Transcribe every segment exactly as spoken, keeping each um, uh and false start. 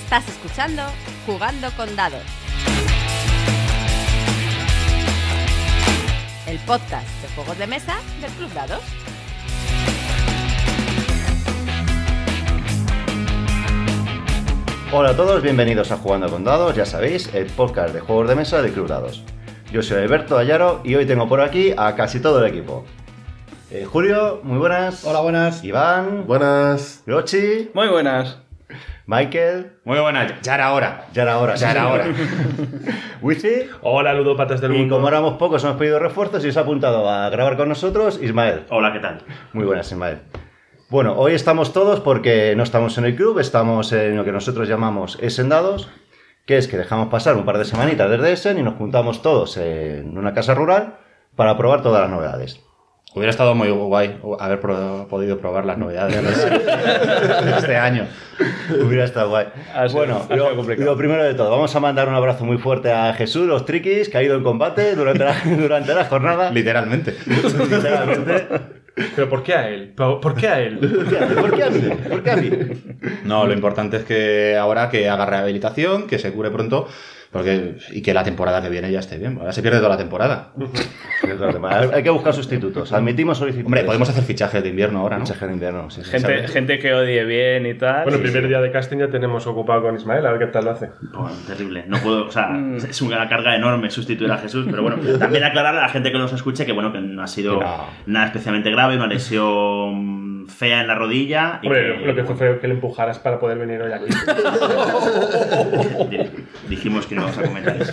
Estás escuchando Jugando con Dados, el podcast de juegos de mesa del Club Dados. Hola a todos, bienvenidos a Jugando con Dados, ya sabéis, el podcast de juegos de mesa del Club Dados. Yo soy Alberto Ayaro y hoy tengo por aquí a casi todo el equipo. Eh, Julio, muy buenas. Hola, buenas. Iván. Buenas. Rochi. Muy buenas. Michael. Muy buenas. Ya era hora. Ya era hora. Ya era hora. Wifi. Hola, ludópatas del Y mundo. como éramos pocos, hemos pedido refuerzos y se ha apuntado a grabar con nosotros Ismael. Hola, ¿qué tal? Muy buenas, Ismael. Bueno, hoy estamos todos porque no estamos en el club, estamos en lo que nosotros llamamos Essen Dados, que es que dejamos pasar un par de semanitas desde Essen y nos juntamos todos en una casa rural para probar todas las novedades. Hubiera estado muy guay haber pro- podido probar las novedades de este año. Hubiera estado guay. Ha sido- Bueno, ha sido lo, complicado. lo primero de todo, vamos a mandar un abrazo muy fuerte a Jesús, los triquis, que ha ido en combate durante la, durante la jornada. Literalmente. Literalmente. ¿Pero por qué a él? ¿Por por qué a él? ¿Por qué a mí? ¿Por qué a mí? No, lo importante es que ahora que haga rehabilitación, que se cure pronto, porque y que la temporada que viene ya esté bien. Ahora se pierde toda la temporada. Hay que buscar sustitutos. Admitimos solicitudes. Hombre, podemos hacer fichajes de invierno ahora, ¿no? Fichaje de invierno, sí, sí. Gente, gente que odie bien y tal. Bueno, el y- primer día de casting ya tenemos ocupado con Ismael, a ver qué tal lo hace. Bueno, terrible. No puedo, o sea, es una carga enorme sustituir a Jesús, pero bueno, también aclarar a la gente que nos escuche que bueno, que no ha sido No. nada especialmente grave, una lesión fea en la rodilla. Y Hombre, que, lo que fue feo que le empujaras para poder venir hoy aquí. di- dijimos que no vamos a comentar eso.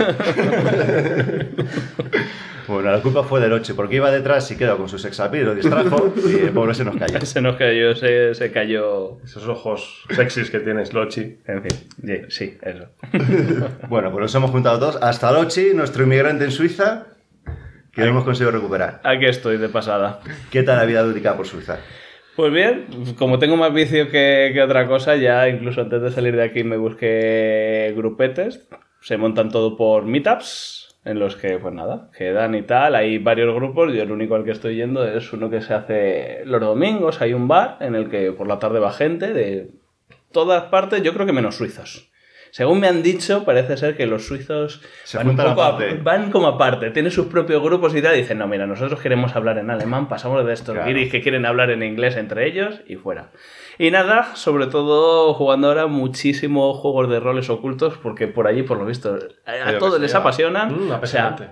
Bueno, la culpa fue del Oche, porque iba detrás y quedó con su sexapil, lo distrajo y el pobre se nos cayó. Se nos cayó, se, se cayó. Esos ojos sexys que tienes, Lochi. En fin, sí, sí, eso. Bueno, pues nos hemos juntado todos, hasta Lochi, nuestro inmigrante en Suiza, que lo hemos conseguido recuperar. Aquí estoy de pasada. ¿Qué tal la vida lúdica por Suiza? Pues bien, como tengo más vicio que, que otra cosa, ya incluso antes de salir de aquí me busqué grupetes. Se montan todo por meetups, en los que, pues nada, quedan y tal. Hay varios grupos, yo el único al que estoy yendo es uno que se hace los domingos. Hay un bar en el que por la tarde va gente de todas partes, yo creo que menos suizos. Según me han dicho, parece ser que los suizos Se van, un juntan poco a- aparte. van como aparte, tienen sus propios grupos y tal, y dicen, no, mira, nosotros queremos hablar en alemán, pasamos de estos Claro. guiris que quieren hablar en inglés entre ellos y fuera. Y nada, sobre todo jugando ahora muchísimos juegos de roles ocultos, porque por allí, por lo visto, a, a Pero todos que les se apasionan. Mm, o sea, apasionante.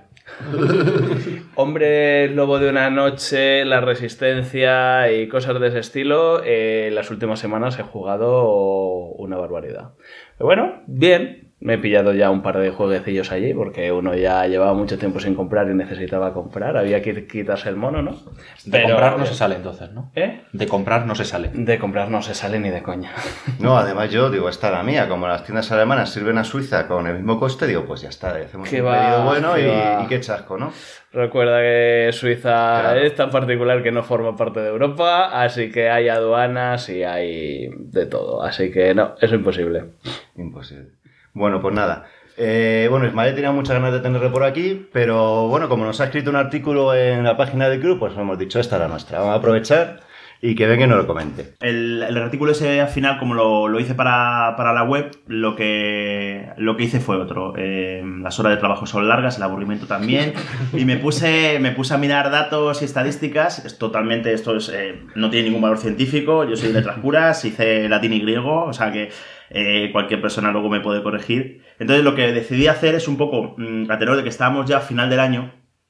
Hombre Lobo de una Noche, La Resistencia y cosas de ese estilo, eh, las últimas semanas he jugado una barbaridad. Pero bueno, bien. Me he pillado ya un par de jueguecillos allí porque uno ya llevaba mucho tiempo sin comprar y necesitaba comprar. Había que quitarse el mono, ¿no? De comprar no se sale entonces, ¿no? ¿Eh? De comprar no se sale. De comprar no se sale ni de coña. No, además yo digo, esta la mía, como las tiendas alemanas sirven a Suiza con el mismo coste, digo, pues ya está, hacemos Qué un va, pedido bueno qué y, va. y qué chasco, ¿no? Recuerda que Suiza Claro. es tan particular que no forma parte de Europa, así que hay aduanas y hay de todo. Así que no, eso es imposible. Imposible. Bueno, pues nada. Eh, bueno, Ismael tenía muchas ganas de tenerle por aquí, pero bueno, como nos ha escrito un artículo en la página del club, pues hemos dicho, esta es la nuestra. Vamos a aprovechar y que venga y nos lo comente. El, el artículo ese al final, como lo, lo hice para, para la web, lo que, lo que hice fue otro. Eh, las horas de trabajo son largas, el aburrimiento también. Y me puse, me puse a mirar datos y estadísticas. Es totalmente, esto es, eh, no tiene ningún valor científico. Yo soy de letras puras, hice latín y griego, o sea que eh, cualquier persona luego me puede corregir. Entonces lo que decidí hacer es un poco, mmm, a tenor de que estábamos ya a final del año,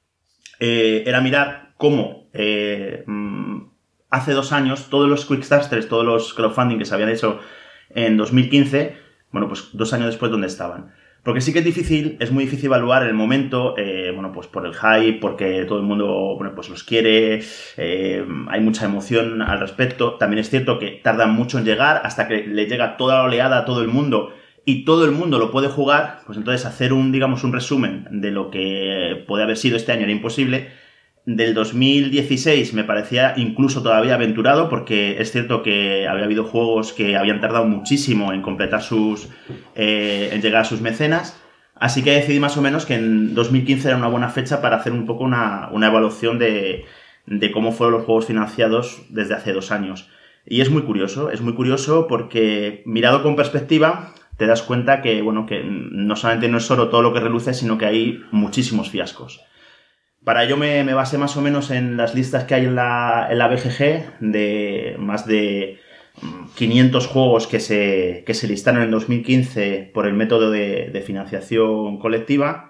eh, era mirar cómo eh, mmm, hace dos años todos los Quickstarters, todos los crowdfunding que se habían hecho en dos mil quince, bueno, pues dos años después, ¿dónde estaban? Porque sí que es difícil, es muy difícil evaluar el momento, eh, bueno, pues por el hype, porque todo el mundo, bueno, pues los quiere, eh, hay mucha emoción al respecto. También es cierto que tardan mucho en llegar, hasta que le llega toda la oleada a todo el mundo y todo el mundo lo puede jugar, pues entonces hacer un, digamos, un resumen de lo que puede haber sido este año era imposible. Del dos mil dieciséis me parecía incluso todavía aventurado, porque es cierto que había habido juegos que habían tardado muchísimo en completar sus... Eh, en llegar a sus mecenas. Así que decidí más o menos que en dos mil quince era una buena fecha para hacer un poco una, una evaluación de, de cómo fueron los juegos financiados desde hace dos años. Y es muy curioso, es muy curioso porque mirado con perspectiva, te das cuenta que, bueno, que no solamente no es oro todo lo que reluce, sino que hay muchísimos fiascos. Para ello me, me basé más o menos en las listas que hay en la, en la B G G de más de quinientos juegos que se, que se listaron en dos mil quince por el método de, de financiación colectiva.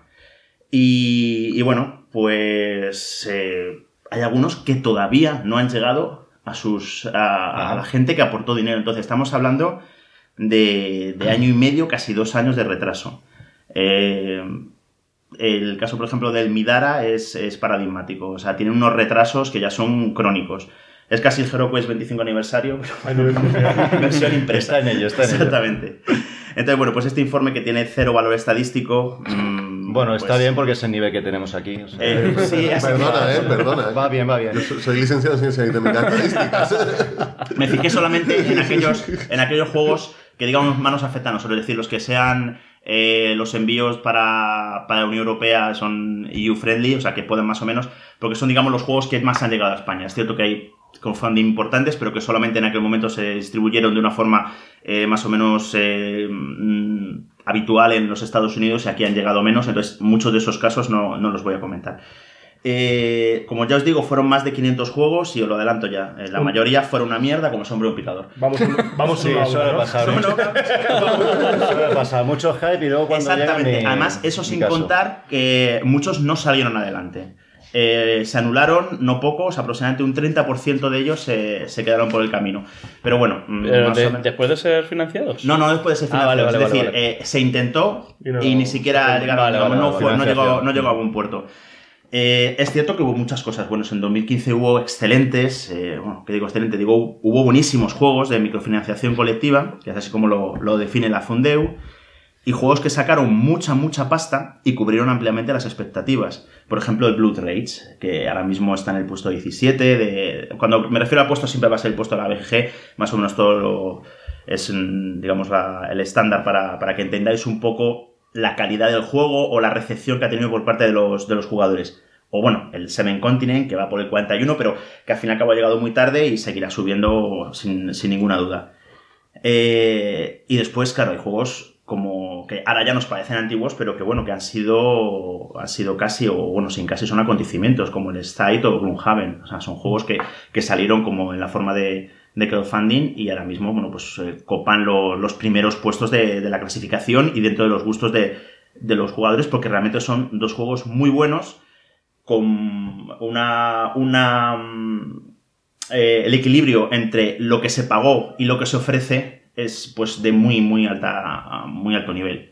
Y, y bueno, pues eh, hay algunos que todavía no han llegado a, sus, a, a la gente que aportó dinero. Entonces estamos hablando de, de año y medio, casi dos años de retraso. Eh, el caso, por ejemplo, del Midara es, es paradigmático. O sea, tiene unos retrasos que ya son crónicos. Es casi el HeroQuest veinticinco aniversario, pero versión impresa. Está en ello, está en ello. Exactamente. Entonces, bueno, pues este informe que tiene cero valor estadístico... Mmm, bueno, pues, está bien porque es el nivel que tenemos aquí. O sea, eh, sí, así Perdona, que- eh, perdona. eh. va bien, va bien. Yo so- soy licenciado en Ciencias y Técnicas Estadísticas. Me fijé solamente en aquellos, en aquellos juegos que, digamos, más nos afectan a nosotros. Es decir, los que sean eh, los envíos para, para la Unión Europea son E U-friendly, o sea, que pueden más o menos, porque son, digamos, los juegos que más han llegado a España. Es cierto que hay crowdfunding importantes, pero que solamente en aquel momento se distribuyeron de una forma eh, más o menos eh, mm, habitual en los Estados Unidos y aquí han llegado menos, entonces muchos de esos casos no, no los voy a comentar. Eh, como ya os digo, fueron más de quinientos juegos y os lo adelanto ya. Eh, la mayoría fueron una mierda como Sombrero un Picador. Vamos, uno- vamos Sí, uno a suele uno, ¿no? pasar. ¿eh? Suele pasar. Mucho hype y luego cuando Exactamente. llegan ni- Además, eso ni sin caso. contar que muchos no salieron adelante. Eh, se anularon, no pocos, aproximadamente un treinta por ciento de ellos se, se quedaron por el camino. Pero bueno, mm, Pero más de- o menos- después de ser financiados. No, no después de ser Ah, vale, financiados. vale, es decir, vale, vale. eh, se intentó Y y, no- ni siquiera llegaron, vale, digamos, vale, no, vale, fue- no financiación. llegó, no llegó a buen puerto. Eh, es cierto que hubo muchas cosas buenas. En dos mil quince hubo excelentes, eh, bueno, ¿qué digo excelente? Digo, hubo buenísimos juegos de microfinanciación colectiva, que es así como lo, lo define la Fundeu, y juegos que sacaron mucha, mucha pasta y cubrieron ampliamente las expectativas. Por ejemplo, el Blood Rage, que ahora mismo está en el puesto diecisiete. De... Cuando me refiero a puesto, siempre va a ser el puesto de la B G G, más o menos todo lo... es, mm, digamos, la- el estándar para, para que entendáis un poco la calidad del juego o la recepción que ha tenido por parte de los, de los jugadores. O bueno, el Seven Continent, que va por el cuarenta y uno, pero que al fin y al cabo ha llegado muy tarde y seguirá subiendo sin, sin ninguna duda. Eh, y después, claro, hay juegos como que ahora ya nos parecen antiguos, pero que bueno, que han sido han sido casi, o bueno, sin casi son acontecimientos, como el State o Gloomhaven. O sea, son juegos que, que salieron como en la forma de, de crowdfunding y ahora mismo, bueno, pues eh, copan lo- los primeros puestos de, de la clasificación y dentro de los gustos de, de los jugadores, porque realmente son dos juegos muy buenos con una... una mm, eh, el equilibrio entre lo que se pagó y lo que se ofrece es pues de muy muy alta muy alto nivel.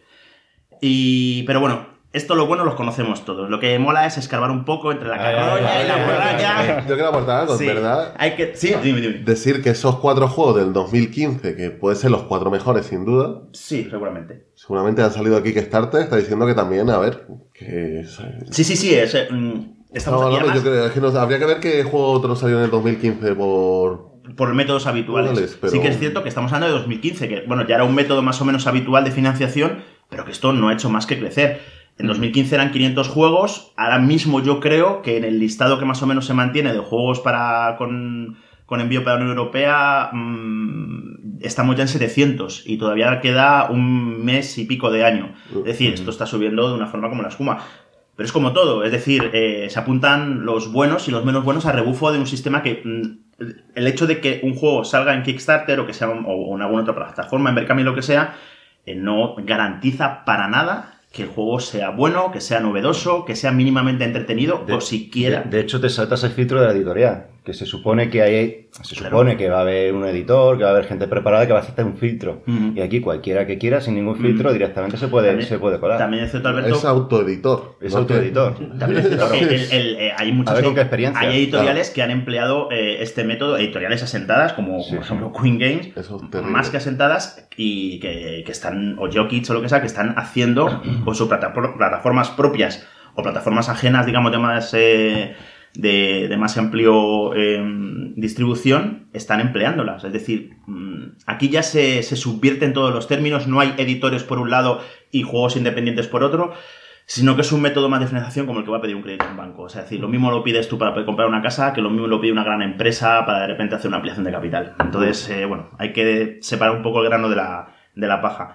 Y pero bueno, esto lo bueno los conocemos todos. Lo que mola es escarbar un poco entre la Ay, carroña ay, y la ay, borracha. Yo quiero aportar algo, Sí, ¿verdad? hay que sí, dime, dime. Decir que esos cuatro juegos del dos mil quince, que pueden ser los cuatro mejores sin duda, Sí, seguramente. seguramente han salido aquí Kickstarter, está diciendo que también, a ver, que... es- Sí, sí, sí, es, eh, mm, estamos No, aquí no, además yo creo es que no- habría que ver qué juego otro salió en el dos mil quince por... por métodos habituales. Habituales, pero- Sí que es cierto que estamos hablando de dos mil quince, que bueno, ya era un método más o menos habitual de financiación, pero que esto no ha hecho más que crecer. En dos mil quince eran quinientos juegos, ahora mismo yo creo que en el listado que más o menos se mantiene de juegos para con, con envío para la Unión Europea mmm, estamos ya en setecientos y todavía queda un mes y pico de año. Es decir, esto está subiendo de una forma como la espuma. Pero es como todo, es decir, eh, se apuntan los buenos y los menos buenos a rebufo de un sistema que mm, el hecho de que un juego salga en Kickstarter o que sea un- o en alguna otra plataforma, en Berkami, lo que sea, eh, no garantiza para nada que el juego sea bueno, que sea novedoso, que sea mínimamente entretenido De- o siquiera. De, de hecho, te saltas el filtro de la editorial, que se supone que hay, se Claro. supone que va a haber un editor, que va a haber gente preparada que va a aceptar un filtro. Ujú. Y aquí cualquiera que quiera, sin ningún filtro, Ujú. directamente directamente se puede, También- se puede colar. También es cierto, Alberto. Es autoeditor. Es ¿no? autoeditor. También es cierto que el- el- eh, hay muchas A ver con qué experiencia. hay editoriales que han empleado eh, este método, editoriales asentadas como, Sí, como por ejemplo Queen Games, Eso es terrible. más que asentadas y que, que están, o Jokic o lo que sea, que están haciendo o sus platafor- plataformas propias o plataformas ajenas, digamos, de más, eh, de, de más amplio eh, distribución, están empleándolas. Es decir, mm, aquí ya se, se subvierten todos los términos, no hay editores por un lado y juegos independientes por otro, sino que es un método más de financiación como el que va a pedir un crédito en banco. O sea, es decir, lo mismo lo pides tú para poder comprar una casa que lo mismo lo pide una gran empresa para de repente hacer una ampliación de capital. Entonces, eh, bueno, hay que separar un poco el grano de la, de la paja.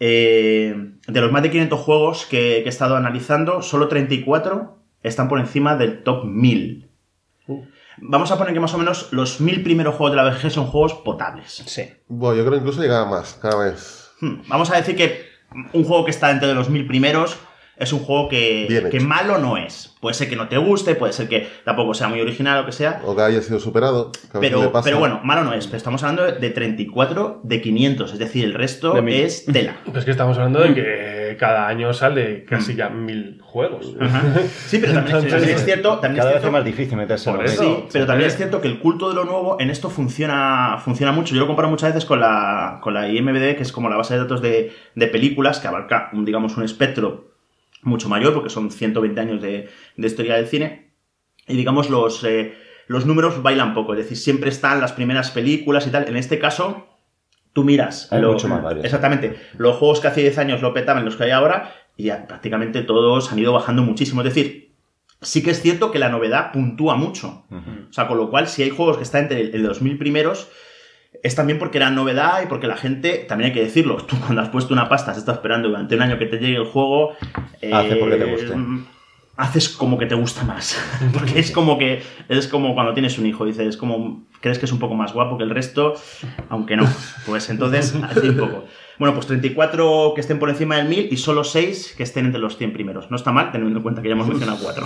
Eh, de los más de quinientos juegos que, que he estado analizando, solo treinta y cuatro están por encima del top mil. Uh. Vamos a poner que más o menos los mil primeros juegos de la V G son juegos potables. Sí. Bueno, yo creo que incluso llegaba más, cada vez. Hmm. Vamos a decir que un juego que está dentro de los mil primeros es un juego que, que malo no es. Puede ser que no te guste, puede ser que tampoco sea muy original o que sea. O que haya sido superado. Pero, pero bueno, malo no es. Pero estamos hablando de treinta y cuatro de quinientos. Es decir, el resto es tela. Pues es que estamos hablando de que cada año sale casi ya mil juegos. Ajá. Sí, pero también, Entonces, también es cierto... También cada es vez cierto, es más difícil meterse en eso, sí, pero también es cierto que el culto de lo nuevo en esto funciona, funciona mucho. Yo lo comparo muchas veces con la, con la I M D B, que es como la base de datos de, de películas, que abarca, un, digamos, un espectro mucho mayor, porque son ciento veinte años de, de historia del cine, y digamos los, eh, los números bailan poco, es decir, siempre están las primeras películas y tal. En este caso, tú miras hay lo, mucho más varios. Exactamente, los juegos que hace diez años lo petaban, los que hay ahora, y ya prácticamente todos han ido bajando muchísimo. Es decir, sí que es cierto que la novedad puntúa mucho. Uh-huh. O sea, con lo cual, si hay juegos que están entre el, los mil primeros, es también porque era novedad y porque la gente, también hay que decirlo, tú cuando has puesto una pasta, has estado esperando durante un año que te llegue el juego, eh, hace porque te guste. Haces como que te gusta más. Porque es como que es como cuando tienes un hijo, dices, como crees que es un poco más guapo que el resto, aunque no. Pues entonces, así un poco. Bueno, pues treinta y cuatro que estén por encima del mil y solo seis que estén entre los cien primeros. No está mal, teniendo en cuenta que ya hemos mencionado cuatro.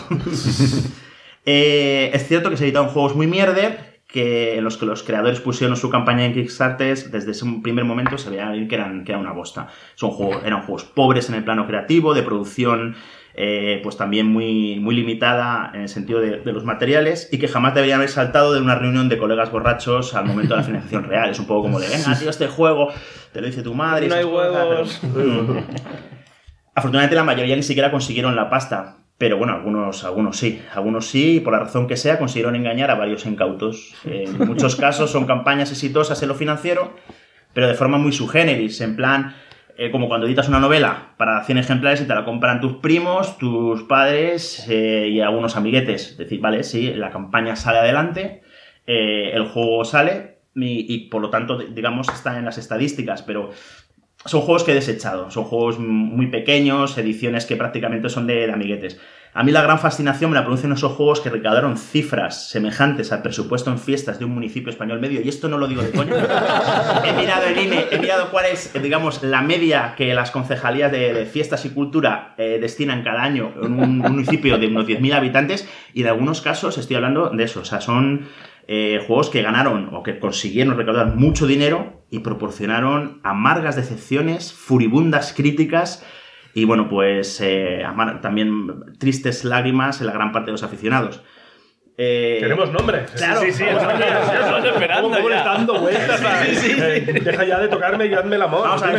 eh, es cierto que se editaron juegos muy mierder, que en los que los creadores pusieron su campaña en Kickstarter, desde ese primer momento se veía que eran, que era una bosta. Son juegos, eran juegos pobres en el plano creativo, de producción eh, pues también muy, muy limitada en el sentido de, de los materiales, y que jamás deberían haber saltado de una reunión de colegas borrachos al momento de la financiación real. Es un poco como de, venga, tío, este juego te lo dice tu madre. No hay huevos. Pero... Afortunadamente la mayoría ni siquiera consiguieron la pasta. Pero bueno, algunos, algunos sí, algunos sí, y por la razón que sea, consiguieron engañar a varios incautos. En muchos casos son campañas exitosas en lo financiero, pero de forma muy subgéneris, en plan, eh, como cuando editas una novela para cien ejemplares y te la compran tus primos, tus padres eh, y algunos amiguetes. Es decir, vale, sí, la campaña sale adelante, eh, el juego sale y, y por lo tanto, digamos, está en las estadísticas, pero... Son juegos que he desechado, son juegos muy pequeños, ediciones que prácticamente son de, de amiguetes. A mí la gran fascinación me la producen esos juegos que recaudaron cifras semejantes al presupuesto en fiestas de un municipio español medio, y esto no lo digo de coña. He mirado el I N E, he mirado cuál es, digamos, la media que las concejalías de, de fiestas y cultura eh, destinan cada año en un municipio de unos diez mil habitantes, y en algunos casos estoy hablando de eso, o sea, son... Eh, juegos que ganaron o que consiguieron recaudar mucho dinero y proporcionaron amargas decepciones, furibundas críticas y, bueno, pues eh, amar- también tristes lágrimas en la gran parte de los aficionados. Eh, Queremos nombres. Claro, sí, sí, vamos estamos a ver. estamos esperando ¿Cómo le ya. está dando vueltas? a- Sí, sí, sí. Eh, Deja ya de tocarme y hazme el amor. Vamos a ver.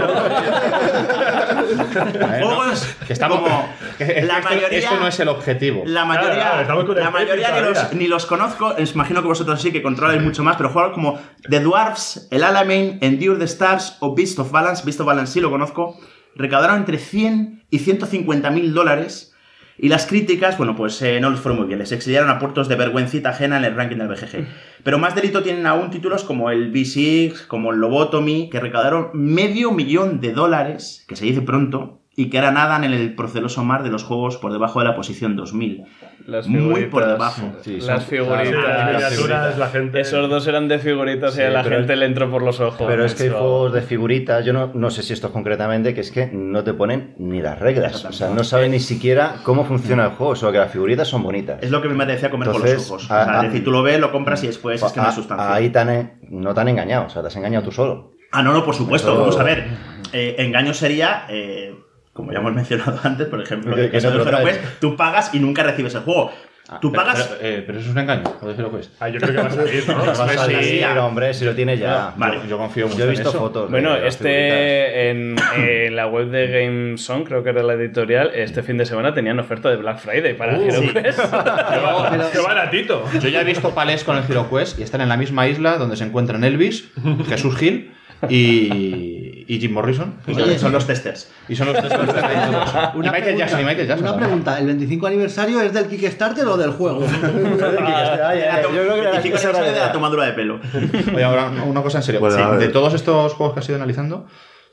Juegos Que estamos, como que- que la esto, mayoría... esto no es el objetivo. La mayoría, Claro, claro, estamos con el la mayoría Tetris ni, los, todavía. ni los conozco, os imagino que vosotros sí, que controláis mucho más, pero juegos como The Dwarfs, El Alamein, Endure the Stars o Beast of Balance, Beast of Balance sí lo conozco, recaudaron entre cien y ciento cincuenta mil dólares, y las críticas, bueno, pues eh, no les fueron muy bien, les exiliaron a puertos de vergüencita ajena en el ranking del B G G. Pero más delito tienen aún títulos como el B seis, como el Lobotomy, que recaudaron medio millón de dólares, que se dice pronto, y que ahora nadan en el proceloso mar de los juegos por debajo de la posición dos mil. Las Muy figuritas. por debajo. Sí, Las son- figuritas. Sí, las las miniaturas, figuritas. la gente. Esos dos eran de figuritas y Sí, a la pero gente es- le entró por los ojos. Pero es que hay macho. juegos de figuritas, yo no, no sé si estos concretamente, que es que no te ponen ni las reglas. O sea, no saben ni siquiera cómo funciona el juego, solo que las figuritas son bonitas. Es lo que me decía comer con Entonces, los ojos. a- o sea, a- es decir, tú lo ves, lo compras y después es que no hay Ah, sustancia. ahí te han, e- no te han engañado, o sea, te has engañado tú solo. Ah, no, no, por supuesto. Eso- Vamos a ver. Eh, engaño sería, eh, como ya hemos mencionado antes, por ejemplo, Que- el que caso no te del lo Hero traes. Quest, tú pagas y nunca recibes el juego. Tú pero, pagas... Pero, eh, pero eso es un engaño, joder, lo que es. Ah, yo creo que va a salir, ¿no? Va a pues salir, sí. hombre, si lo tienes ya. Vale. Yo, yo confío mucho Yo he en visto eso. fotos. Bueno, de las figuritas. este en, en la web de GameSong, creo que era la editorial, este fin de semana tenían oferta de Black Friday para Uh, Hero sí. Quest. Yo- ¡Qué baratito! Yo ya he visto palés con el Hero Quest y están en la misma isla donde se encuentran Elvis, Jesús Gil y, y Jim Morrison. Y son- son los testers. Y son los tres de ahí todos. Y Una Michael pregunta, Jackson, y Michael Jackson. Una también. pregunta, ¿el veinticinco aniversario es del Kickstarter o del juego? Ay, ay, ay, yo creo que era- veinticinco esa era la aniversario de la idea. tomadura de pelo. Oye, ahora una cosa en serio. Bueno, Sí, a ver. de todos estos juegos que has ido analizando,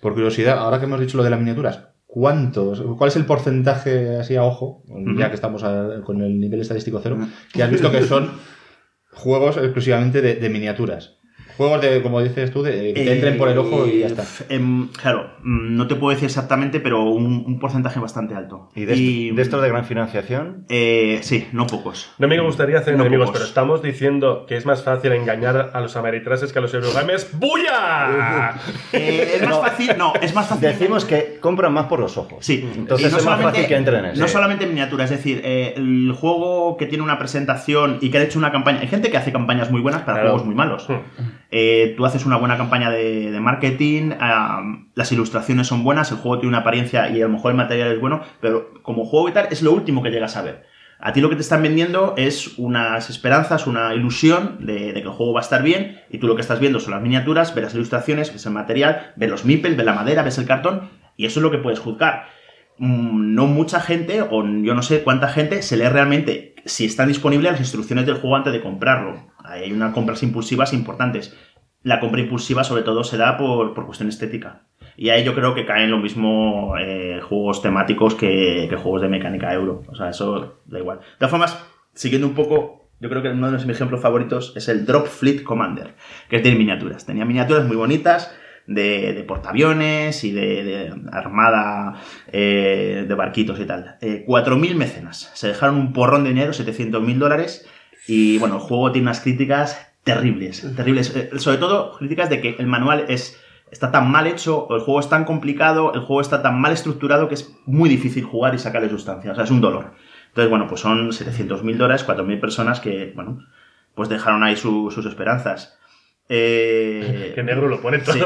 por curiosidad, ahora que hemos dicho lo de las miniaturas, ¿cuántos, cuál es el porcentaje así a ojo, uh-huh. ya que estamos a, con el nivel estadístico cero, uh-huh. que has visto que son juegos exclusivamente de, de miniaturas? Juegos de, como dices tú, de que te entren por el ojo y ya está. Eh, claro, no te puedo decir exactamente, pero un, un porcentaje bastante alto. ¿Y de, y, est- de estos de gran financiación? Eh, sí, no pocos. No me gustaría hacer no enemigos, pocos. pero estamos diciendo que es más fácil engañar a los ameritrases que a los eurogamers. ¡Buya! eh, es más no, fácil, no, es más fácil. Decimos que compran más por los ojos. Sí, entonces no es más fácil que entren en eso. No solamente miniaturas, es decir, eh, el juego que tiene una presentación y que ha hecho una campaña. Hay gente que hace campañas muy buenas para claro. juegos muy malos. Hmm. Eh, tú haces una buena campaña de, de marketing, uh, las ilustraciones son buenas, el juego tiene una apariencia y a lo mejor el material es bueno, pero como juego y tal es lo último que llegas a ver. A ti lo que te están vendiendo es unas esperanzas, una ilusión de, de que el juego va a estar bien, y tú lo que estás viendo son las miniaturas, ves las ilustraciones, ves el material, ves los meeples, ves la madera, ves el cartón, y eso es lo que puedes juzgar. Mm, no mucha gente, o yo no sé cuánta gente, se lee realmente si están disponibles las instrucciones del juego antes de comprarlo. Hay unas compras impulsivas importantes. La compra impulsiva sobre todo se da por, por cuestión estética. Y ahí yo creo que caen lo mismo eh, juegos temáticos que, que juegos de mecánica euro. O sea, eso da igual. De todas formas, siguiendo un poco, yo creo que uno de mis ejemplos favoritos es el Drop Fleet Commander, que es de miniaturas. Tenía miniaturas muy bonitas de, de portaaviones y de, de armada eh, de barquitos y tal. Eh, cuatro mil mecenas. Se dejaron un porrón de dinero, setecientos mil dólares. Y bueno, el juego tiene unas críticas terribles, terribles. Eh, sobre todo críticas de que el manual es... está tan mal hecho, el juego es tan complicado, el juego está tan mal estructurado que es muy difícil jugar y sacarle sustancia. O sea, es un dolor. Entonces, bueno, pues son setecientos mil dólares, cuatro mil personas que, bueno, pues dejaron ahí su, sus esperanzas. Eh... Que negro lo pone todo. Sí.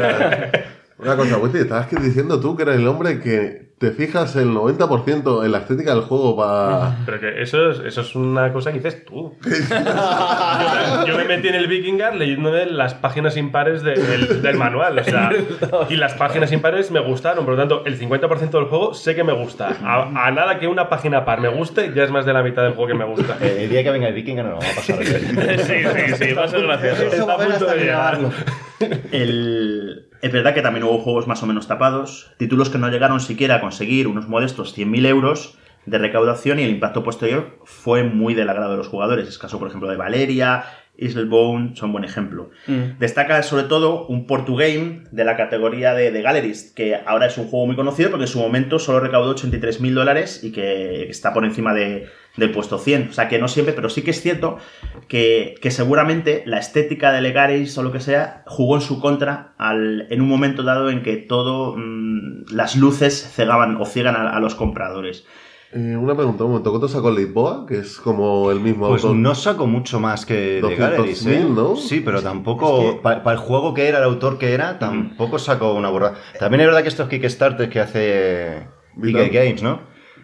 Una cosa, Witty, estabas diciendo tú que eres el hombre que te fijas el noventa por ciento en la estética del juego para... Pero que eso es, eso es una cosa que dices tú. yo, yo me metí en el Vikingar leyéndome las páginas impares de, del, del manual, o sea, y las páginas impares me gustaron, por lo tanto, el cincuenta por ciento del juego sé que me gusta. A, a nada que una página par me guste, ya es más de la mitad del juego que me gusta. Eh, el día que venga el Vikingar no lo vamos a pasar. sí, sí, sí, va a ser gracioso. Eso va a punto de llegarlo. El... Es verdad que también hubo juegos más o menos tapados, títulos que no llegaron siquiera a conseguir unos modestos cien mil euros de recaudación, y el impacto posterior fue muy del agrado de los jugadores. Es caso, por ejemplo, de Valeria, Islebone, son buen ejemplo. Mm. Destaca sobre todo un Portugame de la categoría de, de Gallerist, que ahora es un juego muy conocido porque en su momento solo recaudó ochenta y tres mil dólares y que está por encima de, del puesto cien. O sea que no siempre, pero sí que es cierto que, que seguramente la estética de Legaris o lo que sea jugó en su contra al, en un momento dado en que todo mmm, las luces cegaban o ciegan a, a los compradores. Eh, una pregunta, un momento. ¿Cuánto sacó Lisboa? Que es como el mismo Pues autor. no sacó mucho más que de Galleries, ¿eh? ¿no? Sí, pero tampoco... Es que... Para pa el juego que era, el autor que era, tampoco sacó una burrada. También es verdad que estos Kickstarters que hace B K Games, ¿no?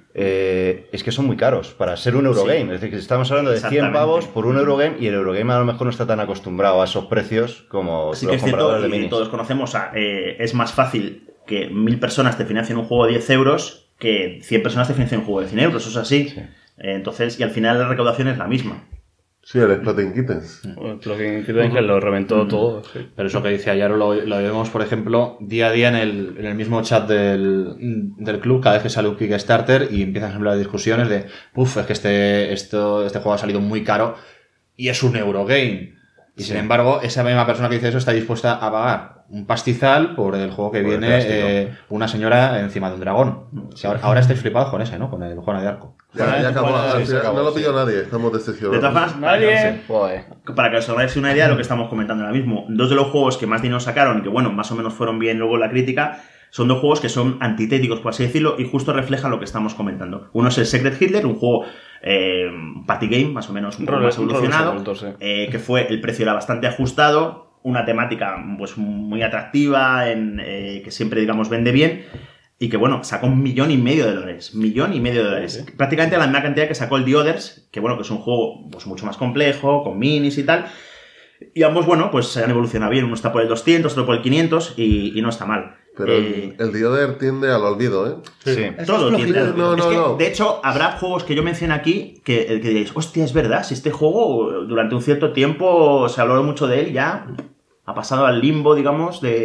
Eh, es que son muy caros para ser un Eurogame. Sí. Es decir, que estamos hablando de cien pavos por un Eurogame, y el Eurogame a lo mejor no está tan acostumbrado a esos precios como sí, los que compradores cierto, de minis. Y todos conocemos, a, eh, es más fácil que mil personas te financien un juego de diez euros que cien personas te financien un juego de cien euros. Eso es así. Sí. Eh, entonces, y al final la recaudación es la misma. Sí, el Exploding Kittens. El Exploding Kittens que lo reventó mm. todo. Sí. Pero eso que dice Ayaro lo, lo vemos, por ejemplo, día a día en el, en el mismo chat del, del club, cada vez que sale un Kickstarter y empiezan a hablar de discusiones de uff, es que este, esto, este juego ha salido muy caro y es un Eurogame. Y sí. Sin embargo, esa misma persona que dice eso está dispuesta a pagar un pastizal por el juego que por viene eh, una señora encima de un dragón. O sea, ahora, ahora estáis flipados con ese, ¿no? Con el Juana de Arco. Ya, ya acabó, Juana, al sí, final, acabó, no lo sí. pilló nadie, estamos decepcionados. De todas formas, nadie. Para que os hagáis una idea de lo que estamos comentando ahora mismo, dos de los juegos que más dinero sacaron, que bueno, más o menos fueron bien luego la crítica, son dos juegos que son antitéticos, por así decirlo, y justo reflejan lo que estamos comentando. Uno es el Secret Hitler, un juego eh, party game, más o menos un poco más evolucionado, adultos, sí. eh, que fue, el precio era bastante ajustado, una temática pues muy atractiva, en, eh, que siempre, digamos, vende bien, y que, bueno, sacó un millón y medio de dólares. Millón y medio de dólares. Sí. Prácticamente la misma cantidad que sacó el The Others, que, bueno, que es un juego pues mucho más complejo, con minis y tal. Y ambos, bueno, pues se han evolucionado bien. Uno está por el doscientos, otro por el quinientos, y, y no está mal. Pero eh, el, el The Other tiende al olvido, ¿eh? Sí. sí. Todo tiende al olvido. No, no, es que, no. de hecho, habrá juegos que yo mencioné aquí que, que diréis, hostia, es verdad, si este juego durante un cierto tiempo se habló mucho de él, ya ha pasado al limbo, digamos, de,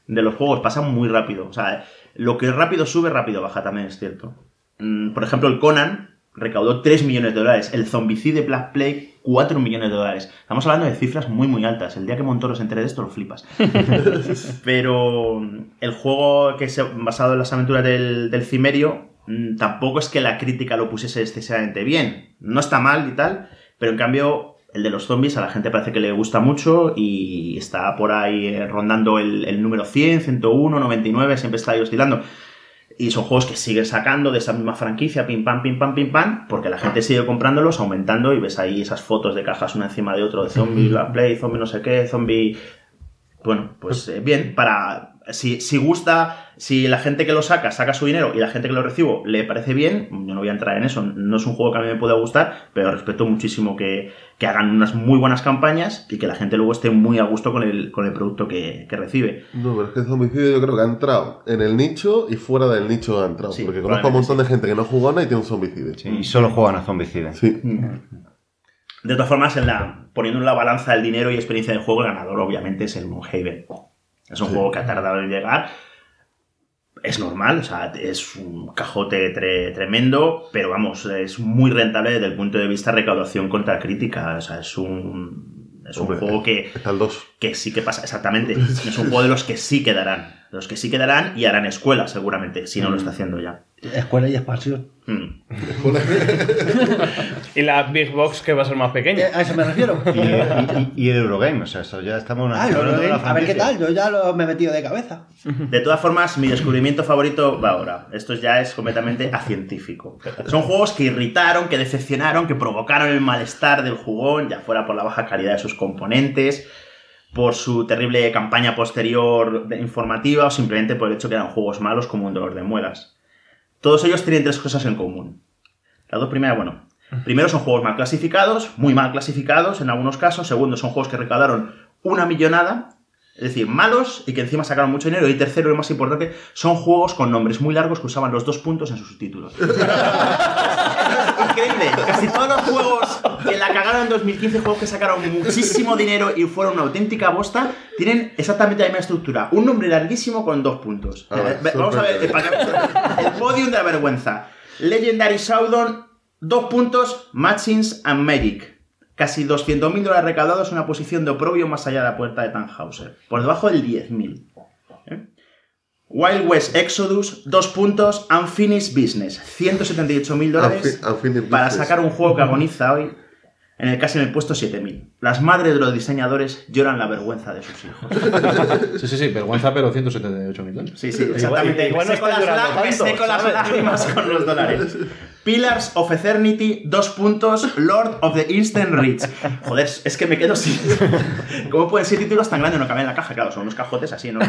de los juegos pasan muy rápido. O sea, lo que rápido sube, rápido baja, también es cierto. Mm, por ejemplo, el Conan recaudó tres millones de dólares. El Zombicide Black Plague, cuatro millones de dólares. Estamos hablando de cifras muy, muy altas. El día que Montoro se entere de esto, lo flipas. Pero el juego que es basado en las aventuras del, del Cimerio, mmm, tampoco es que la crítica lo pusiese excesivamente bien. No está mal y tal, pero en cambio el de los zombies a la gente parece que le gusta mucho y está por ahí eh, rondando el, el número cien, ciento uno, noventa y nueve, siempre está ahí oscilando. Y son juegos que siguen sacando de esa misma franquicia, pim pam, pim pam, pim pam, porque la gente sigue comprándolos, aumentando, y ves ahí esas fotos de cajas una encima de otro, de zombie, la play, zombie no sé qué, zombie... Bueno, pues eh, bien, para... Si, si gusta, si la gente que lo saca, saca su dinero y la gente que lo recibo le parece bien, yo no voy a entrar en eso, no es un juego que a mí me pueda gustar, pero respeto muchísimo que, que hagan unas muy buenas campañas y que la gente luego esté muy a gusto con el, con el producto que, que recibe. No, pero es que Zombicide yo creo que ha entrado en el nicho y fuera del nicho ha entrado, sí, porque conozco a un montón sí. de gente que no jugó nada y tiene un Zombicide. Sí, y solo juegan a Zombicide. Sí. De todas formas, en la, poniendo en la balanza el dinero y experiencia de juego, el ganador obviamente es el Moonhaven. Es un sí. juego que ha tardado en llegar. Es normal, o sea, es un cajote tre tremendo, pero vamos, es muy rentable desde el punto de vista de recaudación contra crítica. O sea, es un, es un Hombre, juego que, que sí que pasa, exactamente. Es un juego de los que sí quedarán. De los que sí quedarán y harán escuela, seguramente, si no mm. lo está haciendo ya. Escuela y expansión. Mm. Y la Big Box, que va a ser más pequeña. A eso me refiero. Y, y, y el Eurogame, o sea, eso ya estamos... Ah, Eurogame, a ver qué tal, yo ya lo me he metido de cabeza. De todas formas, mi descubrimiento favorito va ahora. Esto ya es completamente acientífico. Son juegos que irritaron, que decepcionaron, que provocaron el malestar del jugón, ya fuera por la baja calidad de sus componentes, por su terrible campaña posterior informativa o simplemente por el hecho que eran juegos malos como un dolor de muelas. Todos ellos tienen tres cosas en común. Las dos primeras, bueno, primero son juegos mal clasificados, muy mal clasificados en algunos casos. Segundo, son juegos que recaudaron una millonada, es decir, malos y que encima sacaron mucho dinero. Y tercero, lo más importante, son juegos con nombres muy largos que usaban los dos puntos en sus títulos. Increíble, casi todos los juegos que la cagaron en dos mil quince, juegos que sacaron muchísimo dinero y fueron una auténtica bosta, tienen exactamente la misma estructura. Un nombre larguísimo con dos puntos. A ver, vamos a ver el, el podium de la vergüenza. Legendary Showdown, dos puntos, Machines and Magic. Casi doscientos mil dólares recaudados en una posición de oprobio más allá de la puerta de Tannhauser. Por debajo del diez mil. ¿Eh? Wild West Exodus, dos puntos, Unfinished Business, ciento setenta y ocho mil dólares para sacar un juego que agoniza hoy, en el casi en el puesto siete mil. Las madres de los diseñadores lloran la vergüenza de sus hijos. Sí, sí, sí, vergüenza, pero ciento setenta y ocho mil dólares. Sí, sí, exactamente. Igual, igual me seco, las, tanto, me seco las lágrimas con los dólares. Pillars of Eternity, dos puntos, Lord of the Eastern Reach. Joder, es que me quedo sin... ¿Cómo pueden ser títulos tan grandes? No caben en la caja, claro, son unos cajotes así, ¿no?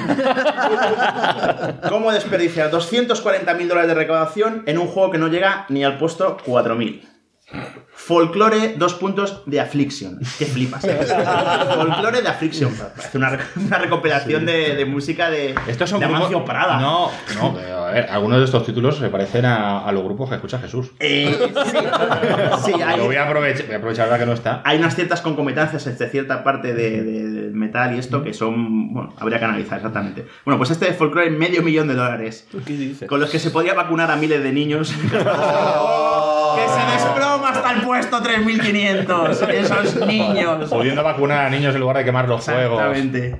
¿Cómo desperdiciar doscientos cuarenta mil dólares de recaudación en un juego que no llega ni al puesto cuatro mil? Folklore, dos puntos, de Affliction. Qué flipas, ¿eh? Folklore de Affliction. Parece una, una recopilación sí. de, de música de, Estos son de grupos... Amancio Prada. No, no, a ver, algunos de estos títulos se parecen a, a los grupos que escucha Jesús. Eh, sí, sí hay, Lo voy a aprovechar, voy a aprovechar ahora que no está. Hay unas ciertas concomitancias entre cierta parte de, de, de metal y esto que son, bueno, habría que analizar exactamente. Bueno, pues este de Folklore, medio millón de dólares. ¿Qué dices? Con los que se podría vacunar a miles de niños. ¡Que se desploma hasta el puesto tres mil quinientos! Esos niños. Pudiendo vacunar a niños en lugar de quemar los juegos. Exactamente.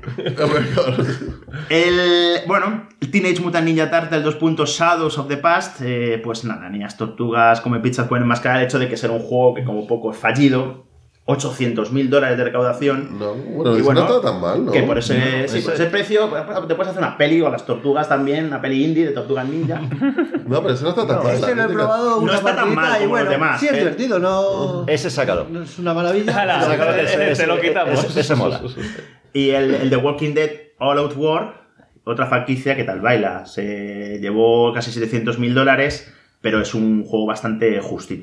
El, bueno, el Teenage Mutant Ninja Turtle, dos puntos, Shadows of the Past. Eh, pues nada, niñas tortugas come pizzas pueden enmascarar el hecho de que ser un juego que como poco es fallido. ochocientos mil dólares de recaudación. No, bueno, y bueno, no está tan mal, ¿no? Que por ese, no, sí, por ese precio te puedes hacer una peli o las tortugas también, una peli indie de Tortugas Ninja. No, pero ese no está tan no, mal. Ese lo he probado una no está tan mal como y bueno, los demás. sí es ¿eh? divertido, no... Ese sácalo. No es una maravilla. Ala, Sácalo, ese, ese, te lo quitamos. Ese, ese mola. Y el, el de Walking Dead All Out War, otra franquicia que tal baila. Se llevó casi setecientos mil dólares, pero es un juego bastante justito.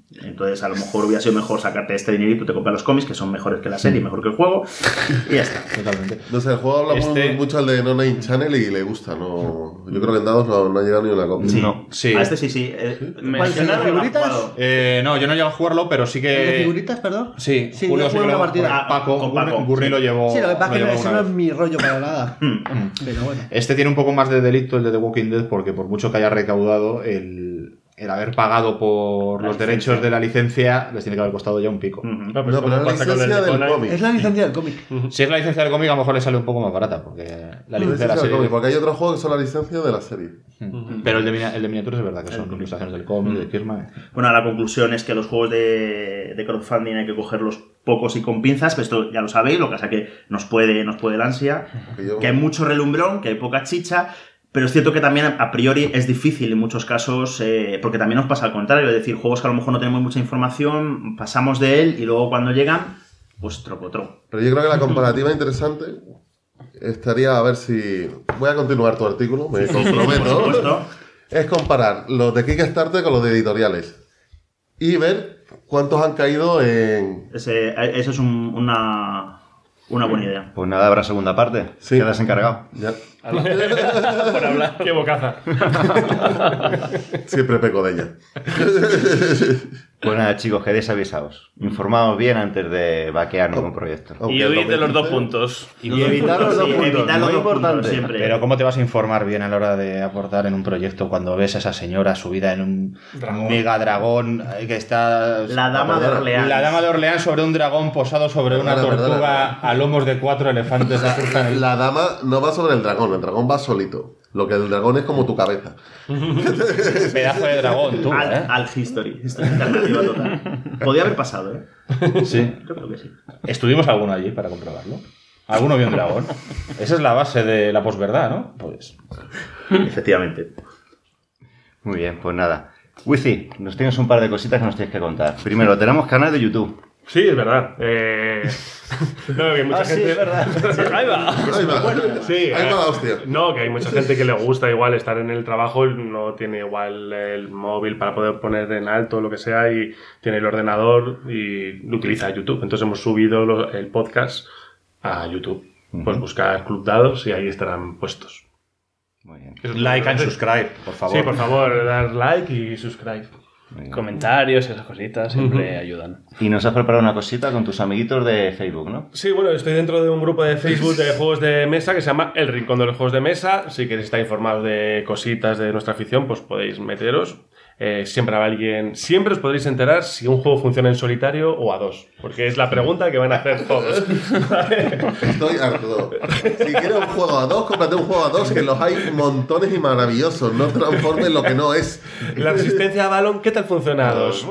Entonces, a lo mejor hubiera sido mejor sacarte este dinerito, te compras los cómics, que son mejores que la serie, mejor que el juego, y ya está. Totalmente. No sé, el juego habla Este- mucho al de No Name Channel y le gusta, ¿no? Yo creo que en dados no, no ha llegado ni una copia. Sí. No, sí. A este sí, sí. Eh, Me- mencionarlo, ¿de lo ha figuritas? jugado. Eh, no, yo no llego a jugarlo, pero sí que... ¿El de figuritas, perdón? Sí, Sí, Julio yo sí jugué que una lo- partida. Paco, Con Paco, Gurri, Gurri sí. lo llevó. Sí, lo que pasa es lo que llevó ese una no es vez. mi rollo para nada. Pero bueno. Este tiene un poco más de delito, el de The Walking Dead, porque por mucho que haya recaudado, el, el haber pagado por La los licencia. derechos de la licencia les tiene que haber costado ya un pico. Ujú. No, No, pues pero como es la pasa con el licencia de del Conan. cómic. Es la licencia del cómic. Si es la licencia del cómic, a lo mejor le sale un poco más barata, porque la No, licencia de la licencia del serie... cómic, porque hay otros juegos que son la licencia de la serie. Mm. Pero el de, mini- el de miniaturas es verdad que son ilustraciones del cómic, de Kirchman. Bueno, la conclusión es que los juegos de, de crowdfunding hay que cogerlos pocos y con pinzas, pero esto ya lo sabéis, lo que pasa es que nos puede, nos puede el ansia, Que yo- que hay mucho relumbrón, que hay poca chicha, pero es cierto que también a priori es difícil en muchos casos, eh, porque también nos pasa al contrario, es decir, juegos que a lo mejor no tenemos mucha información, pasamos de él y luego cuando llegan, pues trocotro. Pero yo creo que la comparativa interesante estaría a ver si... Voy a continuar tu artículo, me Por comprometo. supuesto. Es comparar los de Kickstarter con los de editoriales. Y ver cuántos han caído en... Ese, eso es un- una, una buena idea. Pues nada, habrá segunda parte. Sí. Quedas encargado. Ya, Por hablar. Qué bocaza. siempre peco de ella. Pues nada, chicos, quedéis avisados. Informaos bien antes de vaquear ningún proyecto. Aunque Y el huid de los dos dos mil quince puntos. Y evitar los dos Sí, puntos, evitar los muy dos puntos importante. siempre. Pero ¿cómo te vas a informar bien a la hora de aportar en un proyecto cuando ves a esa señora subida en un Dragón. mega dragón eh, que está... La dama de Orleans. La dama de Orleans sobre un dragón posado sobre una Perdona, tortuga perdona. a lomos de cuatro elefantes de fruta en el... La dama no va sobre el dragón, el dragón va solito. Lo que el dragón es como tu cabeza. pedazo de dragón, tú, Al, ¿eh? al history. History alternativa total. Podía haber pasado, ¿eh? Sí. Yo creo que sí. ¿Estuvimos alguno allí para comprobarlo? ¿Alguno vio un dragón? Esa es la base de la posverdad, ¿no? Pues... Efectivamente. Muy bien, pues nada. Wizi, nos tienes un par de cositas que nos tienes que contar. Primero, tenemos canal de YouTube. Sí, es verdad. Eh... No, que hay mucha Ah, sí, gente... es verdad. Ahí va. Ahí va. Sí, Ahí eh, va la hostia. No, que hay mucha gente que le gusta igual estar en el trabajo, no tiene igual el móvil para poder poner en alto o lo que sea y tiene el ordenador y utiliza YouTube. Entonces hemos subido lo- el podcast a YouTube. Pues buscar Club Dados y ahí estarán puestos. Muy bien. Eso es Like todo. and subscribe, por favor. Sí, por favor, dar like y subscribe. Muy bien. Comentarios y esas cositas siempre ayudan. Y nos has preparado una cosita con tus amiguitos de Facebook, ¿no? Sí, bueno, estoy dentro de un grupo de Facebook de juegos de mesa que se llama El Rincón de los Juegos de Mesa. Si queréis estar informados de cositas de nuestra afición, pues podéis meteros. Eh, siempre habrá alguien, siempre os podréis enterar si un juego funciona en solitario o a dos, porque es la pregunta que van a hacer todos. Estoy harto. Si quieres un juego a dos, cómprate un juego a dos, que los hay montones y maravillosos. No transformes lo que no es. La resistencia a balón, ¿qué tal funciona a dos?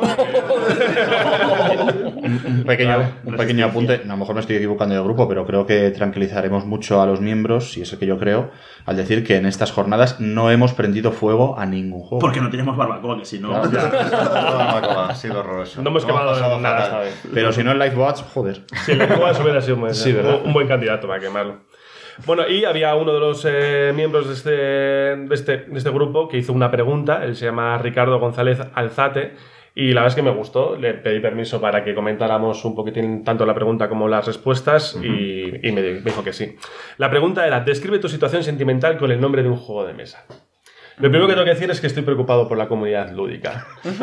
Un pequeño, un pequeño apunte, a lo mejor me estoy equivocando del grupo, pero creo que tranquilizaremos mucho a los miembros, si es el que yo creo, al decir que en estas jornadas no hemos prendido fuego a ningún juego. Porque no tenemos barbacoa, que si no... Ha sido horroroso. No hemos Lo quemado pasado nada fatal. esta vez. Pero si no en Livebots, joder. Sí, el Livebots hubiera sido un buen, Sí, ¿verdad? un buen candidato para quemarlo. Bueno, y había uno de los eh, miembros de este, de, este, de este grupo que hizo una pregunta. Él se llama Ricardo González Alzate. Y la verdad es que me gustó. Le pedí permiso para que comentáramos un poquitín tanto la pregunta como las respuestas. Uh-huh. y, y me dijo que sí. La pregunta era: describe tu situación sentimental con el nombre de un juego de mesa. Lo primero que tengo que decir es que estoy preocupado por la comunidad lúdica.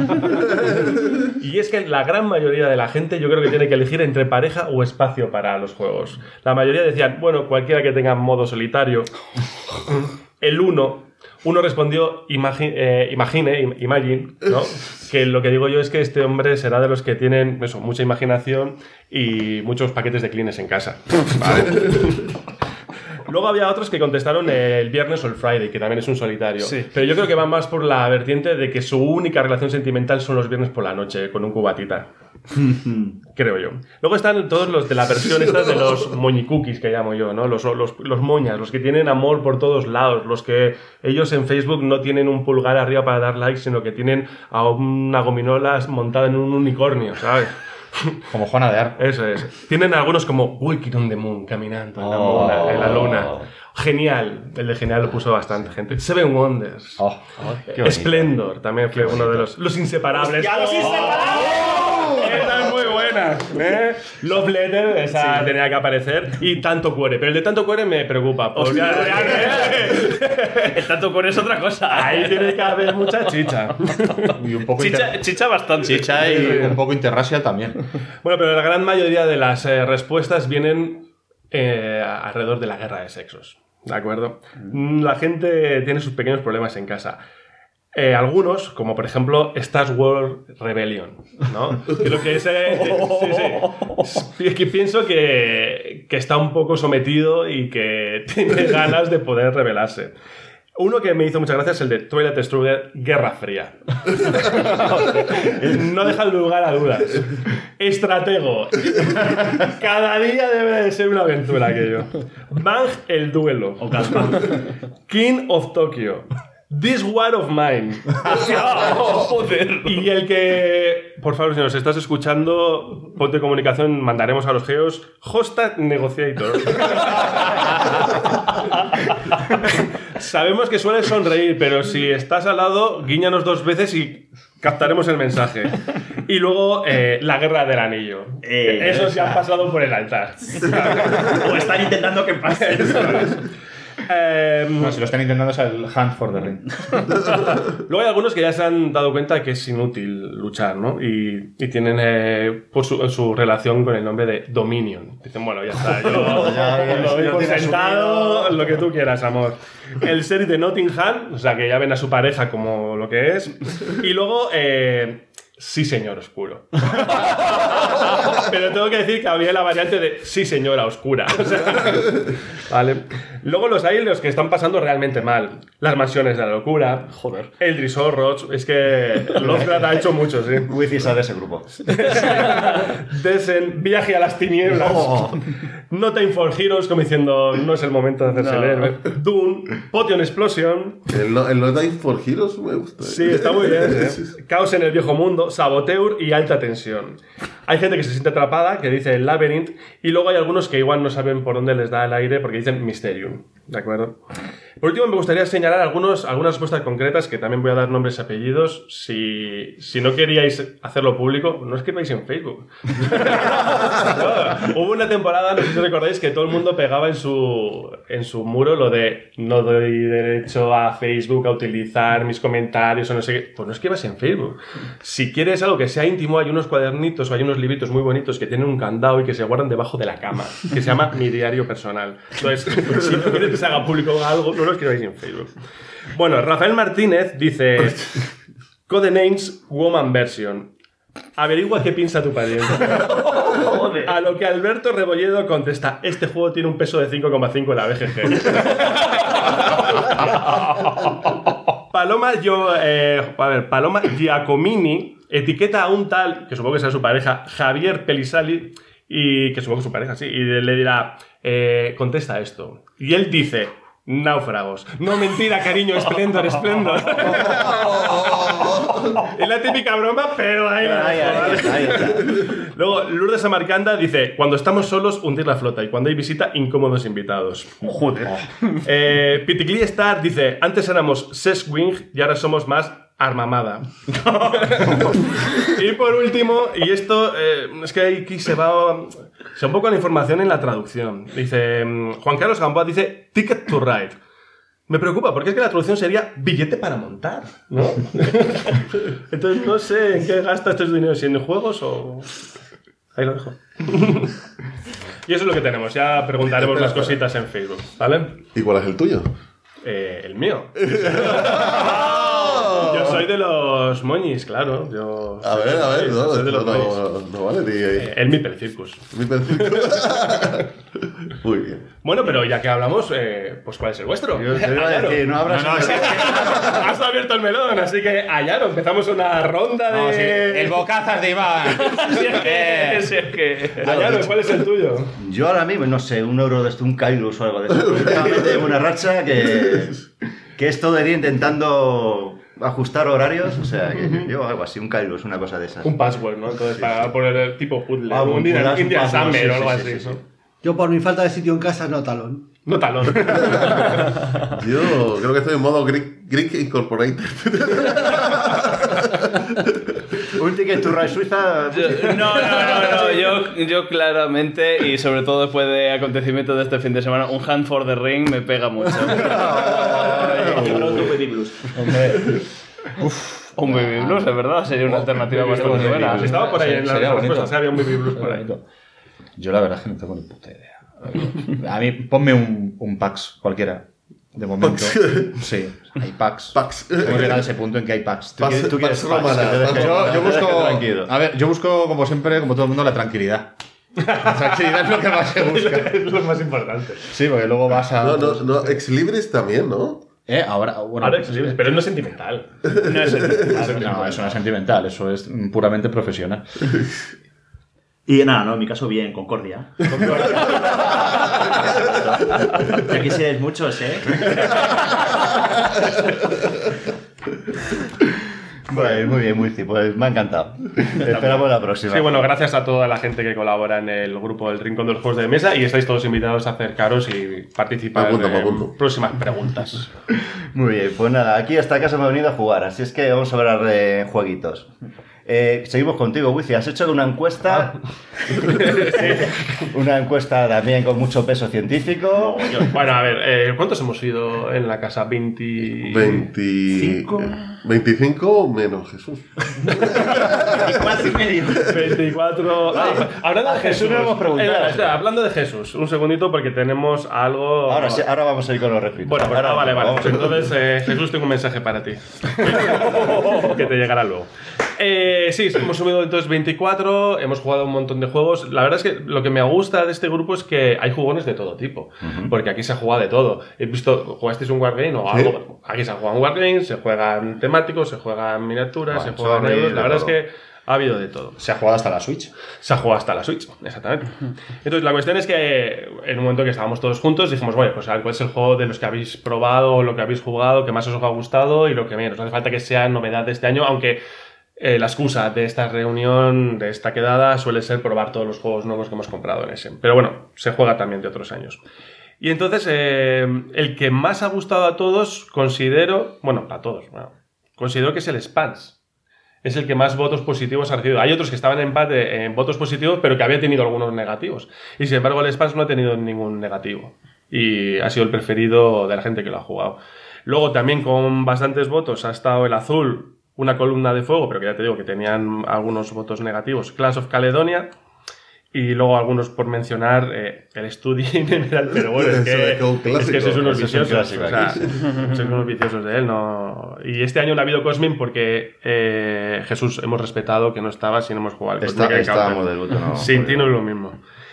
Y es que la gran mayoría de la gente yo creo que tiene que elegir entre pareja o espacio para los juegos. La mayoría decían, bueno, cualquiera que tenga modo solitario. El uno, uno respondió, imagi eh, imagine, im imagine, ¿no? Que lo que digo yo es que este hombre será de los que tienen eso, mucha imaginación y muchos paquetes de clines en casa. Vale. Luego había otros que contestaron el viernes o el Friday, que también es un solitario. Sí. Pero yo creo que van más por la vertiente de que su única relación sentimental son los viernes por la noche, con un cubatita. Creo yo. Luego están todos los de la versión esta de los moñicookies, que llamo yo, ¿no? Los, los, los moñas, los que tienen amor por todos lados, los que ellos en Facebook no tienen un pulgar arriba para dar like, sino que tienen a una gominola montada en un unicornio, ¿sabes? Como Juana de Arco. Eso es. Tienen algunos como Walking on the Moon, caminando en la, Oh. luna, en la luna. Genial. El de Genial lo puso bastante gente. Seven Wonders. Oh, Qué bonito. Splendor también fue uno de los, los inseparables. ¡Hostia, los inseparables! Están muy buenas. ¿eh? Love Letter, esa tenía que aparecer. Y Tanto Cuore. Pero el de Tanto Cuore me preocupa. Porque El tanto con es otra cosa. ahí tiene que haber mucha chicha. Y un poco, Chicha, inter- chicha bastante. chicha y un poco interracial también. Bueno, pero la gran mayoría de las eh, respuestas vienen eh, alrededor de la guerra de sexos. ¿De acuerdo? Mm, La gente tiene sus pequeños problemas en casa. Eh, algunos, como por ejemplo Star Wars Rebellion, ¿no? Creo que ese... eh, sí, sí. Es que pienso que, que está un poco sometido y que tiene ganas de poder rebelarse. Uno que me hizo mucha gracia es el de Twilight Struggle Guerra Fría. No deja lugar a dudas. Estratego. Cada día debe de ser una aventura aquello. Bang el duelo. O Caspa. King of Tokyo. This War of Mine. Joder. Y el que, por favor, si nos estás escuchando, ponte en comunicación, mandaremos a los geos Hostat Negotiator. Sabemos que sueles sonreír, pero si estás al lado, guíñanos dos veces y captaremos el mensaje. Y luego, eh, la Guerra del Anillo. Eh, Esos ya han pasado por el altar. O están intentando que pase eso. Eh, No, si lo están intentando es el Hunt for the Ring. Luego hay algunos que ya se han dado cuenta que es inútil luchar, ¿no? Y, y tienen eh, por su, su relación con el nombre de Dominion. Dicen, bueno, ya está, yo Ya, ya, lo doy lo por tienes sentado, asumido. lo que tú quieras, amor. El sheriff de Nottingham, o sea, que ya ven a su pareja como lo que es. Y luego, eh, sí, señor oscuro. Pero tengo que decir que había la variante de sí, señora oscura. O sea, vale. Luego los hay los que están pasando realmente mal. Las mansiones de la locura. Joder. El Drisol Roach. Es que Lovecraft ha hecho mucho, sí. Wifi sale de ese grupo. Desen, Viaje a las tinieblas. Oh. No Time for Heroes, como diciendo, no es el momento de hacerse No. el héroe. Dune. Potion Explosion. El No, el No Time for Heroes me gusta. Sí, está muy bien. ¿eh? Caos en el viejo mundo, Saboteur y alta tensión. Hay gente que se siente atrapada, que dice el Labyrinth, y luego hay algunos que igual no saben por dónde les da el aire porque dicen Mysterium. ¿De acuerdo? Por último, me gustaría señalar algunos, algunas respuestas concretas, que también voy a dar nombres y apellidos. Si, si no queríais hacerlo público, no escribáis en Facebook. No, hubo una temporada, no sé si recordáis, que todo el mundo pegaba en su, en su muro lo de no doy derecho a Facebook a utilizar mis comentarios o no sé qué. Pues no escribas en Facebook. Si quieres algo que sea íntimo, hay unos cuadernitos o hay unos libritos muy bonitos que tienen un candado y que se guardan debajo de la cama, que se llama Mi Diario Personal. Entonces, si no quieres que se haga público algo, no lo escribáis en Facebook. Bueno, Rafael Martínez dice Codenames Woman Version. Averigua qué piensa tu pariente. A lo que Alberto Rebolledo contesta: este juego tiene un peso de cinco coma cinco en la B G G. Paloma, yo, eh, a ver, Paloma Giacomini etiqueta a un tal, que supongo que sea su pareja, Javier Pelisali, y que supongo que es su pareja, sí, y le dirá, eh, contesta esto. Y él dice: náufragos. No, mentira, cariño, Splendor, Splendor. Es la típica broma, pero ahí la Ahí, dejo, ahí, ¿vale? ahí está. Luego, Lourdes Amarcanda dice: cuando estamos solos, hundir la flota, y cuando hay visita, incómodos invitados. Joder. Eh, Piticli Star dice: antes éramos Seswing y ahora somos más Armamada. Y por último, y esto eh, es que aquí se va, se va un poco la información en la traducción. Dice Juan Carlos Gamboa, dice Ticket to Ride. Me preocupa porque es que la traducción sería billete para montar, ¿no? Entonces no sé en qué gastas tus dinero, si en juegos o... Ahí lo dejo. Y eso es lo que tenemos. Ya preguntaremos Espera, las espera. cositas en Facebook, ¿vale? ¿Y cuál es el tuyo? Eh, el mío. Yo soy de los moñis, claro. Yo A ver, a ver, no, soy de no, los moñis. no, no vale ni Eh, el Mipel Circus. mi perfil. Muy bien. Bueno, pero ya que hablamos, eh, pues ¿cuál es el vuestro? Yo te iba a decir, no abras... No, no, sí, Has abierto el melón, así que allá no, empezamos una ronda de... No, sí, el bocazas de Iván. Eh, Si es que... Allá ¿cuál es el tuyo? Yo ahora mismo, no sé, un euro de esto, un Kairos o algo de eso. Últimamente tengo una racha que, que he estado de día intentando ajustar horarios, o sea, que yo hago así, un Kairos, una cosa de esas. Un password, ¿no? Entonces, para poner el tipo puzzle. Ah, un un Indian, puzzle, Indian un password, Summer sí, o algo sí, así. sí, sí. ¿no? Yo por mi falta de sitio en casa no talón. No talón. Yo creo que estoy en modo Greek, Greek Incorporated. Un Ticket to Ride Suiza. Yo- no, no, no, no. Yo, yo claramente, y sobre todo después de acontecimientos de este fin de semana, un Hand for the Ring me pega mucho. Pronto pedí blues. Un Baby Blues, de verdad, sería una alternativa bastante buena. Estaba por ahí en la Sería respuesta, bonito. había un Baby Blues por ahí. Yo la verdad es que no tengo ni puta idea. A mí, ponme un, un PAX cualquiera. De momento. Sí, hay packs. Pax. Hemos llegado a ese punto en que hay packs. Tú quieres- tú quieres Pax packs, romana. que te dejes- Yo, yo busco. Tranquilo. A ver, yo busco, como siempre, como todo el mundo, la tranquilidad. La tranquilidad es lo que más se busca. Es lo más importante. Sí, porque luego vas a. No, no, no, Ex Libris también, ¿no? Eh, ahora, bueno, Ahora pues, es libre, pero no es sentimental. No es no, eso no es sentimental, eso es puramente profesional. Y nada, no, en mi caso bien, Concordia. Ya quisierais muchos, ¿eh? Pues muy bien, muy bien, pues me ha encantado. Esperamos la próxima. Sí, bueno, gracias a toda la gente que colabora en el grupo del Rincón de los Juegos de Mesa y estáis todos invitados a acercaros y participar Apunto, en apunto. próximas preguntas. Muy bien, pues nada, aquí hasta casa hemos venido a jugar, así es que vamos a hablar de jueguitos. Eh, seguimos contigo, Wifi. Has hecho una encuesta. Una encuesta también con mucho peso científico. Bueno, a ver, eh, ¿cuántos hemos ido en la casa? veinte... veinticinco. veinticinco menos Jesús. Cuatro y medio. veinticuatro. Ah, hablando de Jesús. no hemos preguntado. Eh, espera, hablando de Jesús, un segundito porque tenemos algo. Ahora, sí, ahora vamos a ir con los refritos. Bueno, pues, Ahora ah, vale, vale. vamos. Pues entonces, eh, Jesús, tengo un mensaje para ti. Que te llegará luego. Eh, sí, hemos subido entonces veinticuatro, hemos jugado un montón de juegos. La verdad es que lo que me gusta de este grupo es que hay jugones de todo tipo. Ujú. Porque aquí se juega de todo. He visto, ¿jugasteis un Wargame o Sí. algo? Aquí se juegan Wargames, se juegan temáticos, se juegan miniaturas, Bueno, se juegan sorry, euros. La de verdad todo. es que ha habido de todo. Se ha jugado hasta la Switch. Se ha jugado hasta la Switch, exactamente. Entonces, la cuestión es que en un momento que estábamos todos juntos dijimos, bueno, pues a ver cuál es el juego de los que habéis probado, lo que habéis jugado, que más os ha gustado y lo que menos. No hace falta que sea novedad de este año, aunque eh, la excusa de esta reunión, de esta quedada, suele ser probar todos los juegos nuevos que hemos comprado en ese. Pero bueno, se juega también de otros años. Y entonces, eh, el que más ha gustado a todos, considero, bueno, a todos, bueno, considero que es el Spans. Es el que más votos positivos ha recibido. Hay otros que estaban en empate en votos positivos, pero que había tenido algunos negativos. Y sin embargo, el Spans no ha tenido ningún negativo. Y ha sido el preferido de la gente que lo ha jugado. Luego, también con bastantes votos, ha estado el Azul, una columna de fuego, pero que ya te digo que tenían algunos votos negativos. Clash of Caledonia. Y luego algunos por mencionar eh, el Study in Emerald, pero bueno, es Eso que, es un es que sois unos Eso es un viciosos. clásico O sea, aquí, sí. sois unos viciosos de él. No... Y este año no ha hado Cosmin porque eh, Jesús hemos respetado que no estaba si no hemos jugado al Está- Cosmic estábamos Encounter. del voto, no, Sin porque- ti no es lo mismo.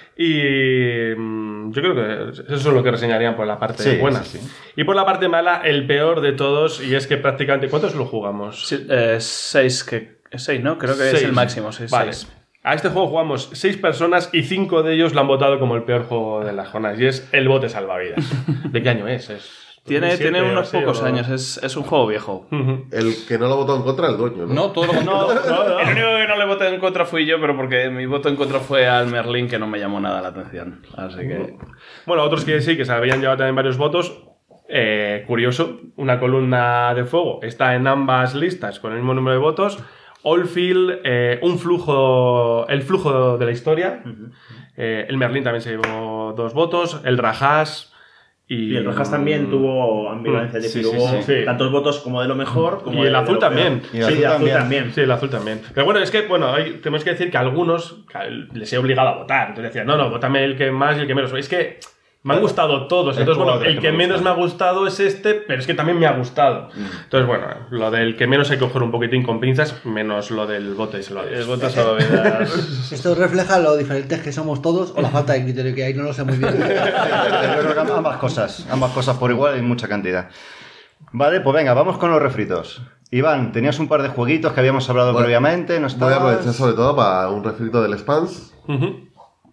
Y mm, yo creo que eso es lo que reseñarían por la parte Sí, buena. sí, sí. Y por la parte mala, el peor de todos, y es que prácticamente... ¿Cuántos lo jugamos? Sí, eh, seis, que, seis, ¿no? Creo que es Seis. el máximo, seis. Vale. seis. A este juego jugamos seis personas y cinco de ellos lo han votado como el peor juego de las jornadas. Y es el bote salvavidas. ¿De qué año es? ¿Es Tiene, dos mil siete tiene o unos así, pocos o- años, es, es un juego viejo. Ujú. El que no lo votó en contra, el dueño, ¿no? No, todo lo contrario. El único que no le voté en contra fui yo, pero porque mi voto en contra fue al Merlin, que no me llamó nada la atención. Así que... Bueno, otros que sí, que se habían llevado también varios votos. Eh, curioso, una columna de fuego está en ambas listas con el mismo número de votos. Oldfield, eh, un flujo, el flujo de la historia. Eh, el Merlin también se llevó dos votos. El Rajas. Y, Y el Rojas también tuvo ambivalencia, es Sí, decir, sí, hubo sí. tantos votos como de lo mejor como Y el de, de azul lo peor. también. Y el sí, azul el azul también. también. Sí, el azul también. Pero bueno, es que, bueno, hay- tenemos que decir que a algunos que les he obligado a votar. Entonces decían, no, no, votame el que más y el que menos. Es que me han gustado todos. Entonces, bueno, cuatro el que que me menos gustan. me ha gustado es este, pero es que también me ha gustado. Entonces, bueno, lo del que menos hay que coger un poquitín con pinzas, menos lo del bote de salvavidas. El voto salvavidas. Esto refleja lo diferentes que somos todos o la falta de criterio que hay, no lo sé muy bien. Yo creo que ambas cosas, ambas cosas por igual en mucha cantidad. Vale, pues venga, vamos con los refritos. Iván, tenías un par de jueguitos que habíamos hablado Bueno, previamente, no Voy a estabas... aprovechar sobre todo para un refrito del Spans, Ujú.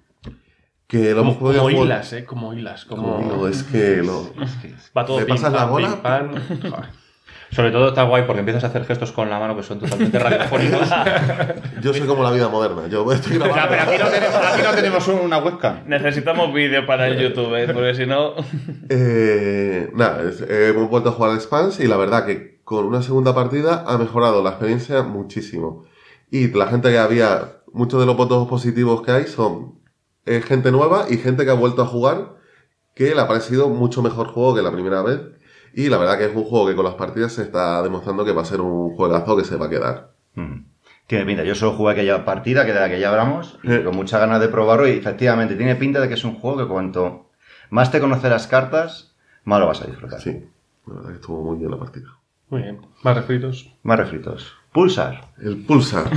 que lo hemos Como, podido como jugar- hilas, ¿eh? Como hilas. Como... No, es que lo... Va todo ¿Me pim, pasas la pam, bola? pim, pam. Joder. Sobre todo está guay porque empiezas a hacer gestos con la mano que son totalmente radiofónicos. Yo soy como la vida moderna. Yo estoy O sea, grabando. pero aquí no tenemos, aquí no tenemos una webcam. Necesitamos vídeo para el YouTube, ¿eh? Porque si no... Eh, nada, es- eh, hemos vuelto a jugar al Spans y la verdad que con una segunda partida ha mejorado la experiencia muchísimo. Y la gente que había, muchos de los votos positivos que hay son eh, gente nueva y gente que ha vuelto a jugar que le ha parecido mucho mejor juego que la primera vez. Y la verdad que es un juego que con las partidas se está demostrando que va a ser un juegazo que se va a quedar. Mm. Tiene pinta. Yo solo jugué aquella partida, que de la que ya hablamos, y Eh. con muchas ganas de probarlo. Y efectivamente, tiene pinta de que es un juego que cuanto más te conoces las cartas, más lo vas a disfrutar. Sí, la verdad que estuvo muy bien la partida. Muy bien. Más refritos. Más refritos. Pulsar. El Pulsar.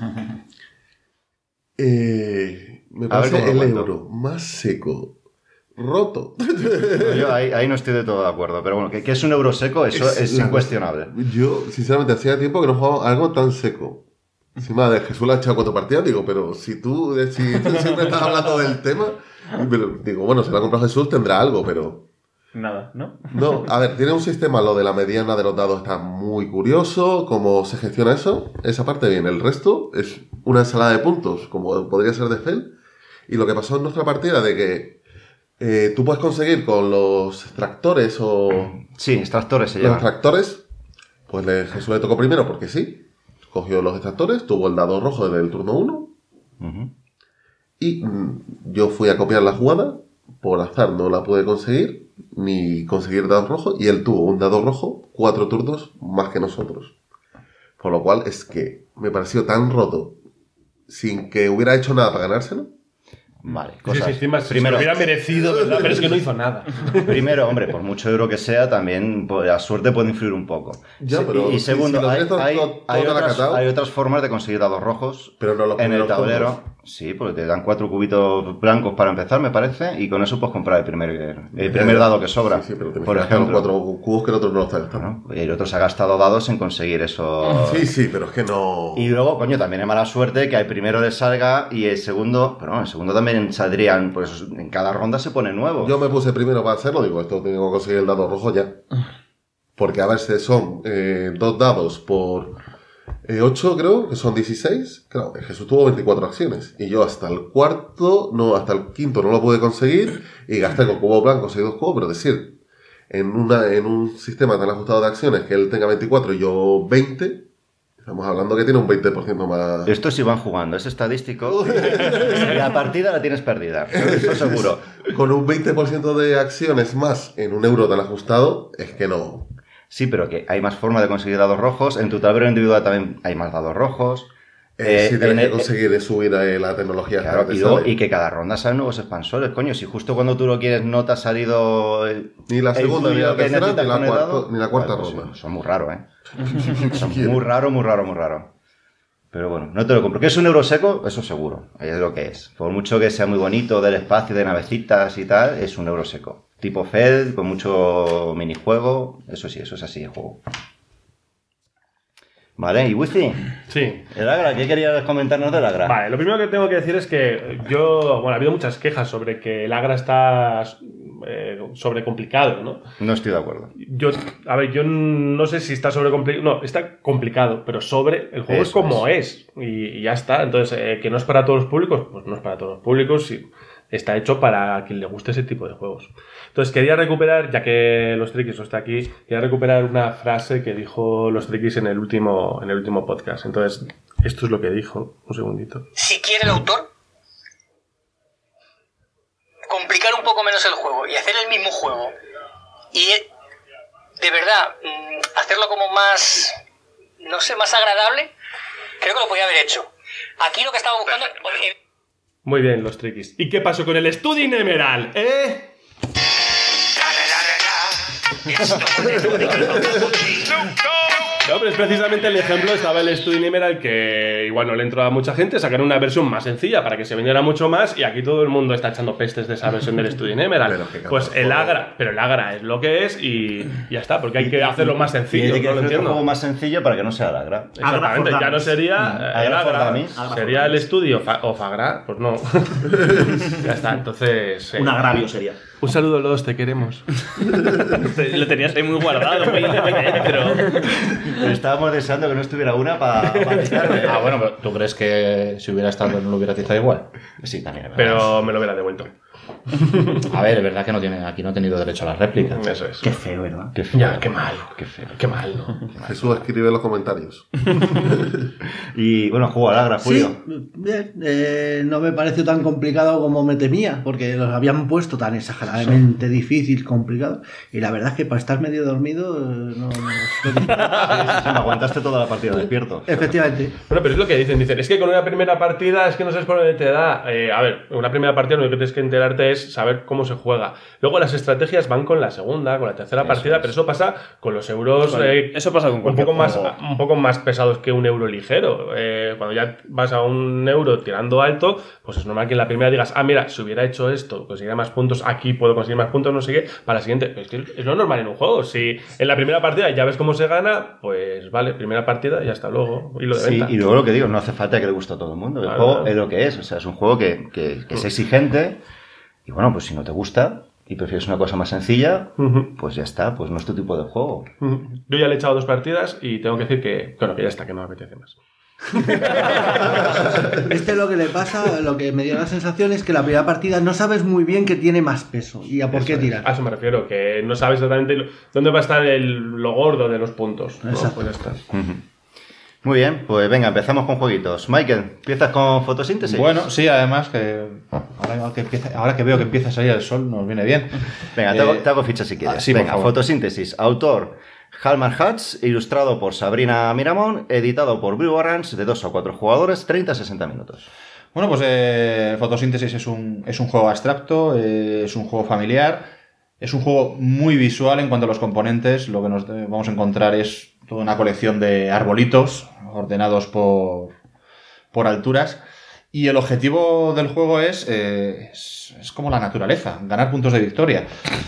eh, me A ver parece cómo lo el cuento. euro más seco, roto. Yo ahí, ahí no estoy de todo de acuerdo. Pero bueno, que, que es un euro seco, eso es, Es la- incuestionable. Yo, sinceramente, hacía tiempo que no jugaba algo tan seco. Encima de Jesús le ha echado cuatro partidas, digo, pero si tú, si tú siempre estás hablando del tema, pero digo, bueno, se lo ha comprado Jesús, tendrá algo, pero... Nada, ¿no? No, a ver, tiene un sistema, lo de la mediana de los dados está muy curioso, cómo se gestiona eso, esa parte bien, el resto es una ensalada de puntos, como podría ser de Fel, y lo que pasó en nuestra partida de que eh, tú puedes conseguir con los tractores o... Sí, extractores se Los llaman. extractores, pues le, Jesús le tocó primero porque sí. Cogió los extractores, tuvo el dado rojo desde el turno uno. Ujú. Y mm, yo fui a copiar la jugada. Por azar no la pude conseguir, ni conseguir dados rojos. Y él tuvo un dado rojo, cuatro turnos más que nosotros. Por lo cual es que me pareció tan roto, sin que hubiera hecho nada para ganárselo. Vale, Sí, cosas. sí, encima se primero, lo hubiera merecido, ¿verdad? Pero es que no hizo nada. primero, hombre, por mucho euro que sea, también pues, la suerte puede influir un poco. Ya, Sí, pero y si- segundo, si lo hay, tienes todo- hay- todo- hay todo otras, acatado. hay otras formas de conseguir dados rojos Pero no los en el primeros tablero. turnos. Sí, porque te dan cuatro cubitos blancos para empezar, me parece, y con eso puedes comprar el primer, el primer dado que sobra. Sí, sí, pero tienes por que gastar los ejemplo. cuatro cubos que el otro no lo está gastando. ¿No? Y el otro se ha gastado dados en conseguir eso. Sí, sí, pero es que no... Y luego, coño, también es mala suerte que al primero le salga y el segundo, pero no, el segundo también saldrían, pues en cada ronda se pone nuevo. Yo me puse primero para hacerlo, digo, esto tengo que conseguir el dado rojo ya. Porque a ver si son eh, dos dados por eh, ocho, creo, que son dieciséis. Claro, Jesús tuvo veinticuatro acciones. Y yo hasta el cuarto, no, hasta el quinto no lo pude conseguir. Y gasté con cubo blanco, conseguí dos cubos, pero es decir, en, una, en un sistema tan ajustado de acciones que él tenga veinticuatro y yo veinte, estamos hablando que tiene un veinte por ciento más. Esto sí van jugando, es estadístico. Y la partida la tienes perdida, eso seguro. Con un veinte por ciento de acciones más en un euro tan ajustado, es que no. Sí, pero que hay más formas de conseguir dados rojos. En tu tablero individual también hay más dados rojos. Eh, Eh, sí, tienes en que el- conseguir eh, subir eh, la tecnología. Claro, hasta que y, luego- sale. y que cada ronda salen nuevos expansores, coño. Si justo cuando tú lo quieres no te ha salido el, Ni la el segunda, ni tuyo la que tercera, necesitas ni la con el cuarta- dado, ni la cuarta pues, ronda. Son muy raros, ¿eh? Son muy raro, muy raro, muy raro. Pero bueno, no te lo compro. ¿Que es un euro seco? Eso seguro. Es lo que es. Por mucho que sea muy bonito, del espacio, de navecitas y tal, es un euro seco. Tipo Fed, con mucho minijuego. Eso sí, eso es así el juego. Vale, ¿y Wifi? Sí. ¿El Agra? ¿Qué querías comentarnos del Agra? Vale, lo primero que tengo que decir es que yo, bueno, ha habido muchas quejas sobre que el Agra está eh, sobrecomplicado, ¿no? No estoy de acuerdo. Yo, a ver, yo no sé si está sobrecomplicado, no, está complicado, pero sobre, el juego es Eso como es, y, y ya está. Entonces, eh, que no es para todos los públicos, pues no es para todos los públicos, y está hecho para quien le guste ese tipo de juegos. Entonces, quería recuperar, ya que los Triquis no está aquí, quería recuperar una frase que dijo los Triquis en el último, en el último podcast. Entonces, esto es lo que dijo, un segundito. Si quiere el autor, complicar un poco menos el juego y hacer el mismo juego y de verdad hacerlo como más, no sé, más agradable, creo que lo podía haber hecho. Aquí lo que estaba buscando... Muy bien, los Triquis. ¿Y qué pasó con el Studin Emerald, eh? No, pero es precisamente el ejemplo, estaba el Studin Emerald que igual no le entró a mucha gente, sacaron una versión más sencilla para que se vendiera mucho más y aquí todo el mundo está echando pestes de esa versión del Studin Emerald. Pero que Pues el por favor. Agra, pero el Agra es lo que es y ya está, porque hay que hacerlo más sencillo, Tiene que no lo hacer un entiendo. juego más sencillo para que no sea el Agra. Exactamente, Agra for ya no Dummies. sería eh, el Agra for Agra, Dummies. Agra for sería el Dummies. estudio fa- o Fagra, pues no. Ya está, entonces... eh, Un agravio sería. Un saludo a los, te queremos. Lo tenías ahí muy guardado, muy, muy dentro. Estábamos deseando que no estuviera una para pa quitarme. Ah, bueno, pero ¿tú crees que si hubiera estado no lo hubiera tizado igual? Sí, también. es verdad. Pero me lo hubiera devuelto. A ver, es verdad que no tiene, aquí no he tenido derecho a la réplica. Eso es. Qué feo, ¿verdad? Qué feo. Ya, qué mal. Qué feo. Qué mal, ¿no? Jesús escribe en los comentarios. Y bueno, juego Alagra, Julio. Sí, bien. Eh, no me pareció tan complicado como me temía, porque los habían puesto tan exageradamente difícil, complicado. Y la verdad es que para estar medio dormido, eh, no. no- Sí, sí, sí, me aguantaste toda la partida despierto. Efectivamente. Bueno, pero es lo que dicen. Dicen, es que con una primera partida es que no sabes por dónde te da. Eh, a ver, una primera partida lo que tienes que enterarte es saber cómo se juega. Luego las estrategias van con la segunda, con la tercera Eso partida, es. pero eso pasa con los euros Vale, eh, eso pasa con un cualquier poco más juego. un poco más pesados que un euro ligero. Eh, cuando ya vas a un euro tirando alto, pues es normal que en la primera digas, ah, mira, si hubiera hecho esto, conseguiría más puntos, aquí puedo conseguir más puntos, no sé qué, para la siguiente. Es que es lo normal en un juego. Si en la primera partida ya ves cómo se gana, pues vale, primera partida y hasta luego. Y lo de Sí, venta. y luego lo que digo, no hace falta que le guste a todo el mundo. El Claro, juego claro. es lo que es. O sea, es un juego que, que, que es exigente. Y bueno, pues si no te gusta y prefieres una cosa más sencilla, Ujú. pues ya está, pues no es tu tipo de juego. Yo ya le he echado dos partidas y tengo que decir que, bueno, que ya está, que no me apetece más. Este lo que le pasa, lo que me dio la sensación es que la primera partida no sabes muy bien que tiene más peso y a por qué Eso es. tirar. A eso me refiero, que no sabes exactamente lo- dónde va a estar el, lo gordo de los puntos. Bueno, Exacto. pues ya está. Ujú. Muy bien, pues venga, empezamos con jueguitos. Michael, ¿empiezas con fotosíntesis? Bueno, sí, además que ahora que, empieza, ahora que veo que empieza a salir el sol nos viene bien. Venga, te hago, Eh, te hago ficha si quieres. ah, sí, por venga, favor. fotosíntesis. Autor, Halmar Hutz, ilustrado por Sabrina Miramón, editado por Blue Orange, de dos a cuatro jugadores, treinta a sesenta minutos. Bueno, pues eh, Fotosíntesis es un, es un juego abstracto, eh, es un juego familiar, es un juego muy visual en cuanto a los componentes. Lo que nos eh, vamos a encontrar es toda una colección de arbolitos ordenados por, por alturas. Y el objetivo del juego es, eh, es, es como la naturaleza, ganar puntos de victoria.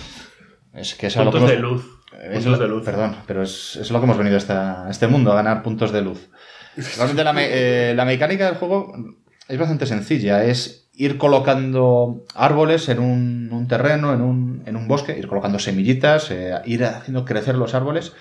Es que es a lo que Puntos de hemos- luz. es Puntos lo- de luz. Perdón, pero es, es lo que hemos venido a, esta- a este mundo, a ganar puntos de luz. Realmente la, me- eh, la mecánica del juego es bastante sencilla. Es ir colocando árboles en un, un terreno, en un, en un bosque, ir colocando semillitas, eh, ir haciendo crecer los árboles.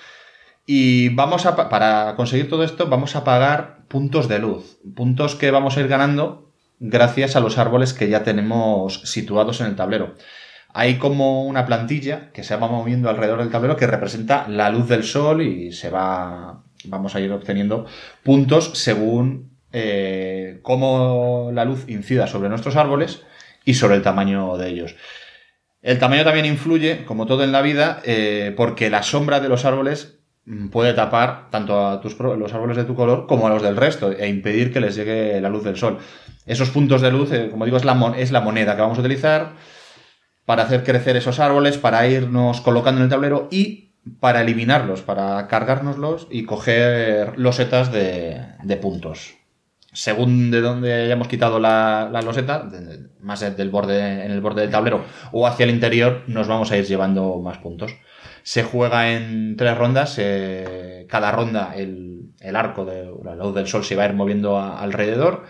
Y vamos a, pa- para conseguir todo esto, vamos a pagar puntos de luz. Puntos que vamos a ir ganando gracias a los árboles que ya tenemos situados en el tablero. Hay como una plantilla que se va moviendo alrededor del tablero que representa la luz del sol y se va, vamos a ir obteniendo puntos según eh, cómo la luz incida sobre nuestros árboles y sobre el tamaño de ellos. El tamaño también influye, como todo en la vida, eh, porque la sombra de los árboles mm, puede tapar tanto a tus, pro- los árboles de tu color como a los del resto e impedir que les llegue la luz del sol. Esos puntos de luz, eh, como digo, es la, mon- es la moneda que vamos a utilizar para hacer crecer esos árboles, para irnos colocando en el tablero y para eliminarlos, para cargárnoslos y coger losetas de, de puntos. Según de dónde hayamos quitado la, la loseta, de- de- más del borde, en el borde del tablero o hacia el interior, nos vamos a ir llevando más puntos. Se juega en tres rondas. Eh, cada ronda el, el arco de la luz del sol se va a ir moviendo a- alrededor.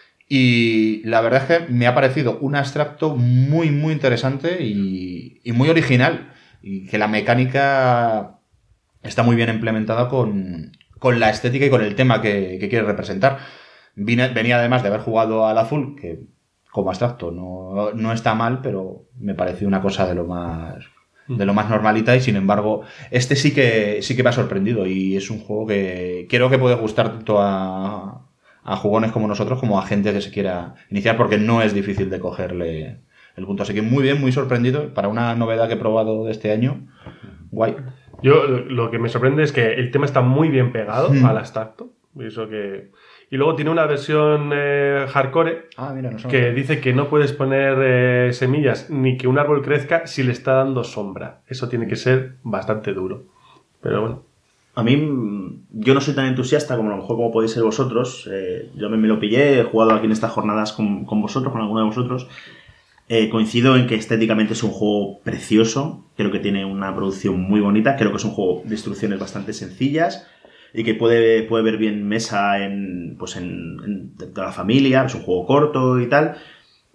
Y la verdad es que me ha parecido un abstracto muy, muy interesante y, y muy original. Y que la mecánica está muy bien implementada con, con la estética y con el tema que, que quiere representar. Vine- venía además de haber jugado al azul, que como abstracto no, no está mal, pero me pareció una cosa de lo más de lo más normalita y sin embargo este sí que sí que me ha sorprendido y es un juego que creo que puede gustar tanto a, a jugones como nosotros como a gente que se quiera iniciar porque no es difícil de cogerle el punto. Así que muy bien, muy sorprendido para una novedad que he probado de este año. Guay. Yo lo lo que me sorprende es que el tema está muy bien pegado Mm. al abstracto. Eso que... Y luego tiene una versión eh, hardcore Ah, mira, no sé. que dice que no puedes poner eh, semillas ni que un árbol crezca si le está dando sombra. Eso tiene que ser bastante duro. Pero bueno. A mí, mm, yo no soy tan entusiasta como a lo mejor como podéis ser vosotros. Eh, yo me, me lo pillé, he jugado aquí en estas jornadas con, con vosotros, con alguno de vosotros. Eh, coincido en que estéticamente es un juego precioso. Creo que tiene una producción muy bonita. Creo que es un juego de instrucciones bastante sencillas y que puede, puede ver bien mesa en, pues en, en toda la familia. Es un juego corto y tal.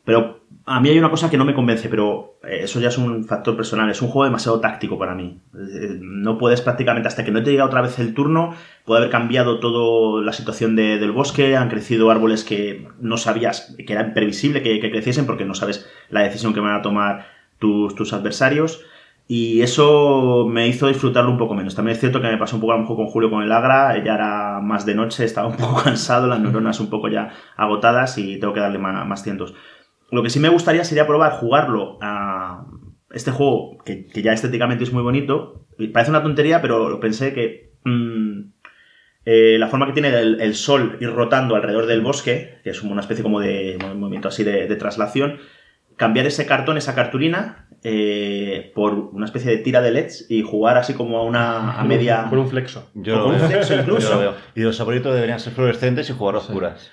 Pero a mí hay una cosa que no me convence, pero eso ya es un factor personal. Es un juego demasiado táctico para mí. No puedes prácticamente, hasta que no te llega otra vez el turno, puede haber cambiado toda la situación de, del bosque, han crecido árboles que no sabías, que era imprevisible que, que creciesen porque no sabes la decisión que van a tomar tus, tus adversarios. Y eso me hizo disfrutarlo un poco menos. También es cierto que me pasó un poco a lo mejor con Julio con el Agra, ya era más de noche, estaba un poco cansado, las neuronas un poco ya agotadas y tengo que darle más, más cientos. Lo que sí me gustaría sería probar jugarlo a este juego, que, que ya estéticamente es muy bonito. Parece una tontería, pero pensé que mmm, eh, la forma que tiene el, el sol ir rotando alrededor del bosque, que es una especie como de movimiento así de, de traslación, cambiar ese cartón, esa cartulina, eh, por una especie de tira de L E Ds y jugar así como a una a media... Por un flexo. Yo con lo un veo. flexo incluso. Yo lo veo. Y los favoritos deberían ser fluorescentes y jugar a oscuras.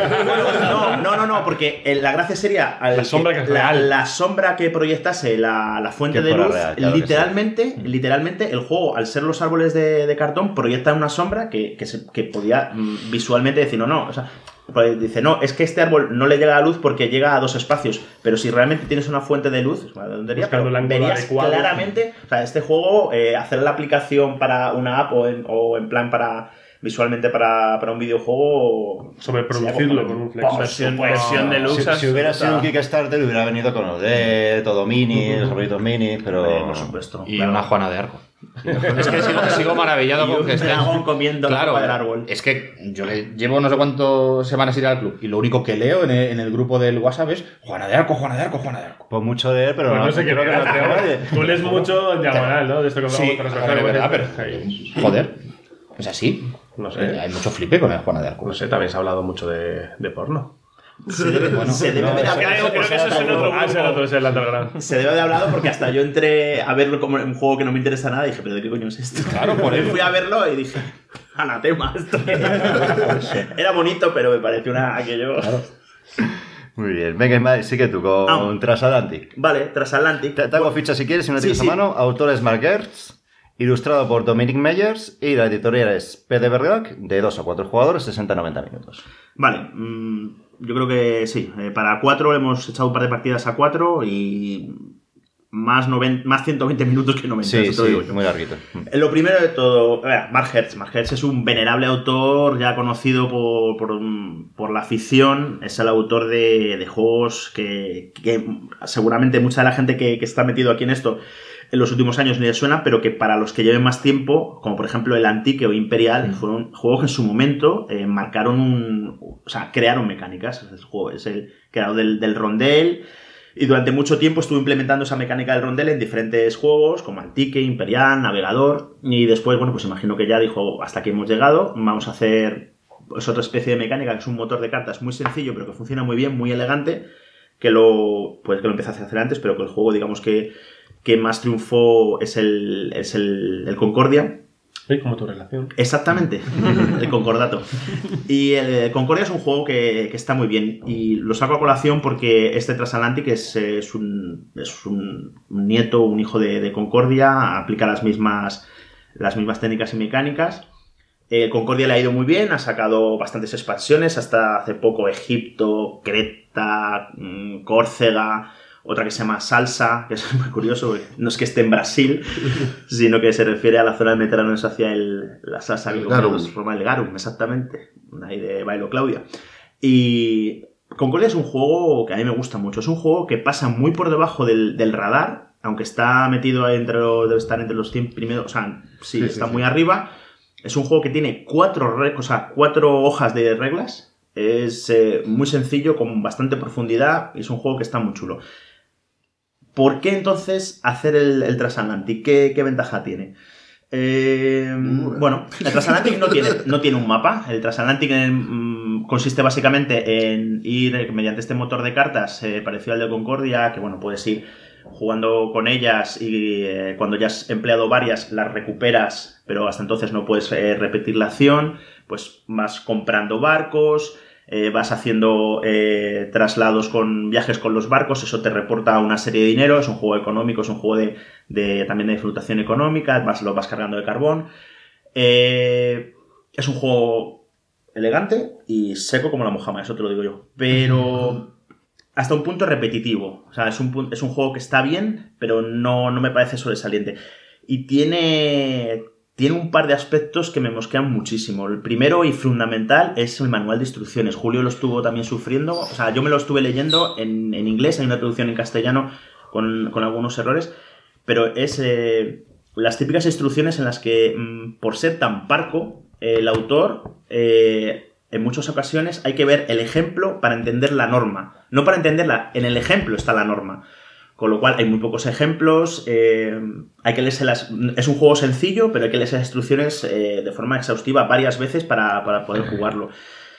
No, no, no, no, porque eh, la gracia sería al La sombra que es la, real. la sombra que proyectase la, la fuente Que de fuera luz, real, claro que literalmente, literalmente el juego, al ser los árboles de, de cartón, proyecta una sombra que, que, se, que podía mm, visualmente decir, no, no, o sea, pues dice, no, es que este árbol no le llega a la luz porque llega a dos espacios, pero si realmente tienes una fuente de luz, es una tontería, Buscando pero el ángulo verías adecuado. claramente, o sea, este juego, eh, hacer la aplicación para una app o en, o en plan para visualmente para, para un videojuego, Sobreproducirlo con un flexo. Versión, versión deluxe. Si, si hubiera sido un Kickstarter, hubiera venido con los de todo mini, los favoritos mini, pero. Eh, por supuesto. Y Claro. una Juana de Arco. Es que sigo, sigo maravillado Y con un que estén. dragón comiendo la Claro, copa del árbol. es que yo le llevo no sé cuántas semanas ir al club y lo único que leo en el, en el grupo del WhatsApp es Juana de Arco, Juana de Arco, Juana de Arco. Pues mucho de él, pero Pues no sé qué creo que no tengo nadie. Tú lees mucho en diagonal, ¿no? De esto que Sí, hablamos joder, es verdad, pero Ahí. joder, es así. No sé. Eh, Hay mucho flipe con el Juana de Arco. No sé, también se ha hablado mucho de, de porno. Se debe, Bueno, se debe no, haber eso- hablado, Creo, creo que eso es en otro Ah, es en otro, es el Underground. se debe haber hablado porque hasta yo entré a verlo como un juego que no me interesa nada y dije, pero ¿de qué coño es esto? Claro, por eso. Fui a verlo y dije, anatema esto. Era bonito, pero me pareció una aquello. Muy bien. Venga, Ismael, sigue tú con Ah. Transatlantic. Vale, Transatlantic. Te, te hago ficha si quieres, si no Sí, tienes sí. a mano. Autor es Mark Gertz, ilustrado por Dominic Meyers y la editorial es P D Bergerac, de dos a cuatro jugadores, sesenta a noventa minutos. Vale, mmm, yo creo que sí. Eh, para cuatro hemos echado un par de partidas a cuatro y más, noventa, más ciento veinte minutos que noventa. Sí, eso te lo sí, digo yo. muy larguito. Eh, Lo primero de todo, a ver, Mark Hertz. Mark Hertz es un venerable autor ya conocido por, por, por la afición. Es el autor de, de juegos que, que seguramente mucha de la gente que, que está metido aquí en esto en los últimos años ni les suena, pero que para los que lleven más tiempo, como por ejemplo el Antique o Imperial, fueron juegos que en su momento eh, marcaron un... O sea, crearon mecánicas. Es el, juego, es el creador del, del rondel. Y durante mucho tiempo estuvo implementando esa mecánica del rondel en diferentes juegos, como Antique, Imperial, Navegador. Y después, bueno, pues imagino que ya dijo, hasta aquí hemos llegado, vamos a hacer pues, otra especie de mecánica, que es un motor de cartas muy sencillo, pero que funciona muy bien, muy elegante, que lo, pues, que lo empecé a hacer antes, pero que el juego, digamos, que, que más triunfó es el, es el, el Concordia. Sí, como tu relación. Exactamente, el Concordato. Y el Concordia es un juego que, que está muy bien. Y lo saco a colación porque este Transatlantic es, es, un, es un nieto, un hijo de, de Concordia, aplica las mismas, las mismas técnicas y mecánicas. Eh, Concordia le ha ido muy bien, ha sacado bastantes expansiones, hasta hace poco Egipto, Creta, mmm, Córcega, otra que se llama Salsa, que es muy curioso, no es que esté en Brasil, sino que se refiere a la zona del Mediterráneo hacia el, la salsa que comemos, forma el garum, exactamente, ahí de Bailo Claudia. Y Concordia es un juego que a mí me gusta mucho, es un juego que pasa muy por debajo del, del radar, aunque está metido entre los, debe estar entre los cien primeros, o sea, sí, Sí, está sí, muy sí. arriba. Es un juego que tiene cuatro, re- o sea, cuatro hojas de reglas, es eh, muy sencillo, con bastante profundidad, y es un juego que está muy chulo. ¿Por qué entonces hacer el, el Transatlantic? ¿Qué, qué ventaja tiene? Eh, bueno, el Transatlantic no tiene, no tiene un mapa. El Transatlantic mm, consiste básicamente en ir mediante este motor de cartas eh, parecido al de Concordia, que bueno, puedes ir jugando con ellas y eh, cuando ya has empleado varias las recuperas, pero hasta entonces no puedes eh, repetir la acción. Pues vas comprando barcos, eh, vas haciendo eh, traslados con viajes con los barcos, eso te reporta una serie de dinero, es un juego económico, es un juego de, de también de flotación económica, vas, lo vas cargando de carbón. Eh, es un juego elegante y seco como la mojama, eso te lo digo yo. Pero hasta un punto repetitivo. O sea, es un, es un juego que está bien, pero no, no me parece sobresaliente. Y tiene, tiene un par de aspectos que me mosquean muchísimo. El primero y fundamental es el manual de instrucciones. Julio lo estuvo también sufriendo. O sea, yo me lo estuve leyendo en, en inglés, hay una traducción en castellano con, con algunos errores, pero es eh, las típicas instrucciones en las que, mmm, por ser tan parco, eh, el autor... Eh, en muchas ocasiones hay que ver el ejemplo para entender la norma. No para entenderla, en el ejemplo está la norma. Con lo cual hay muy pocos ejemplos, eh, hay que leerse las... Es un juego sencillo, pero hay que leerse las instrucciones eh, de forma exhaustiva varias veces para, para poder jugarlo.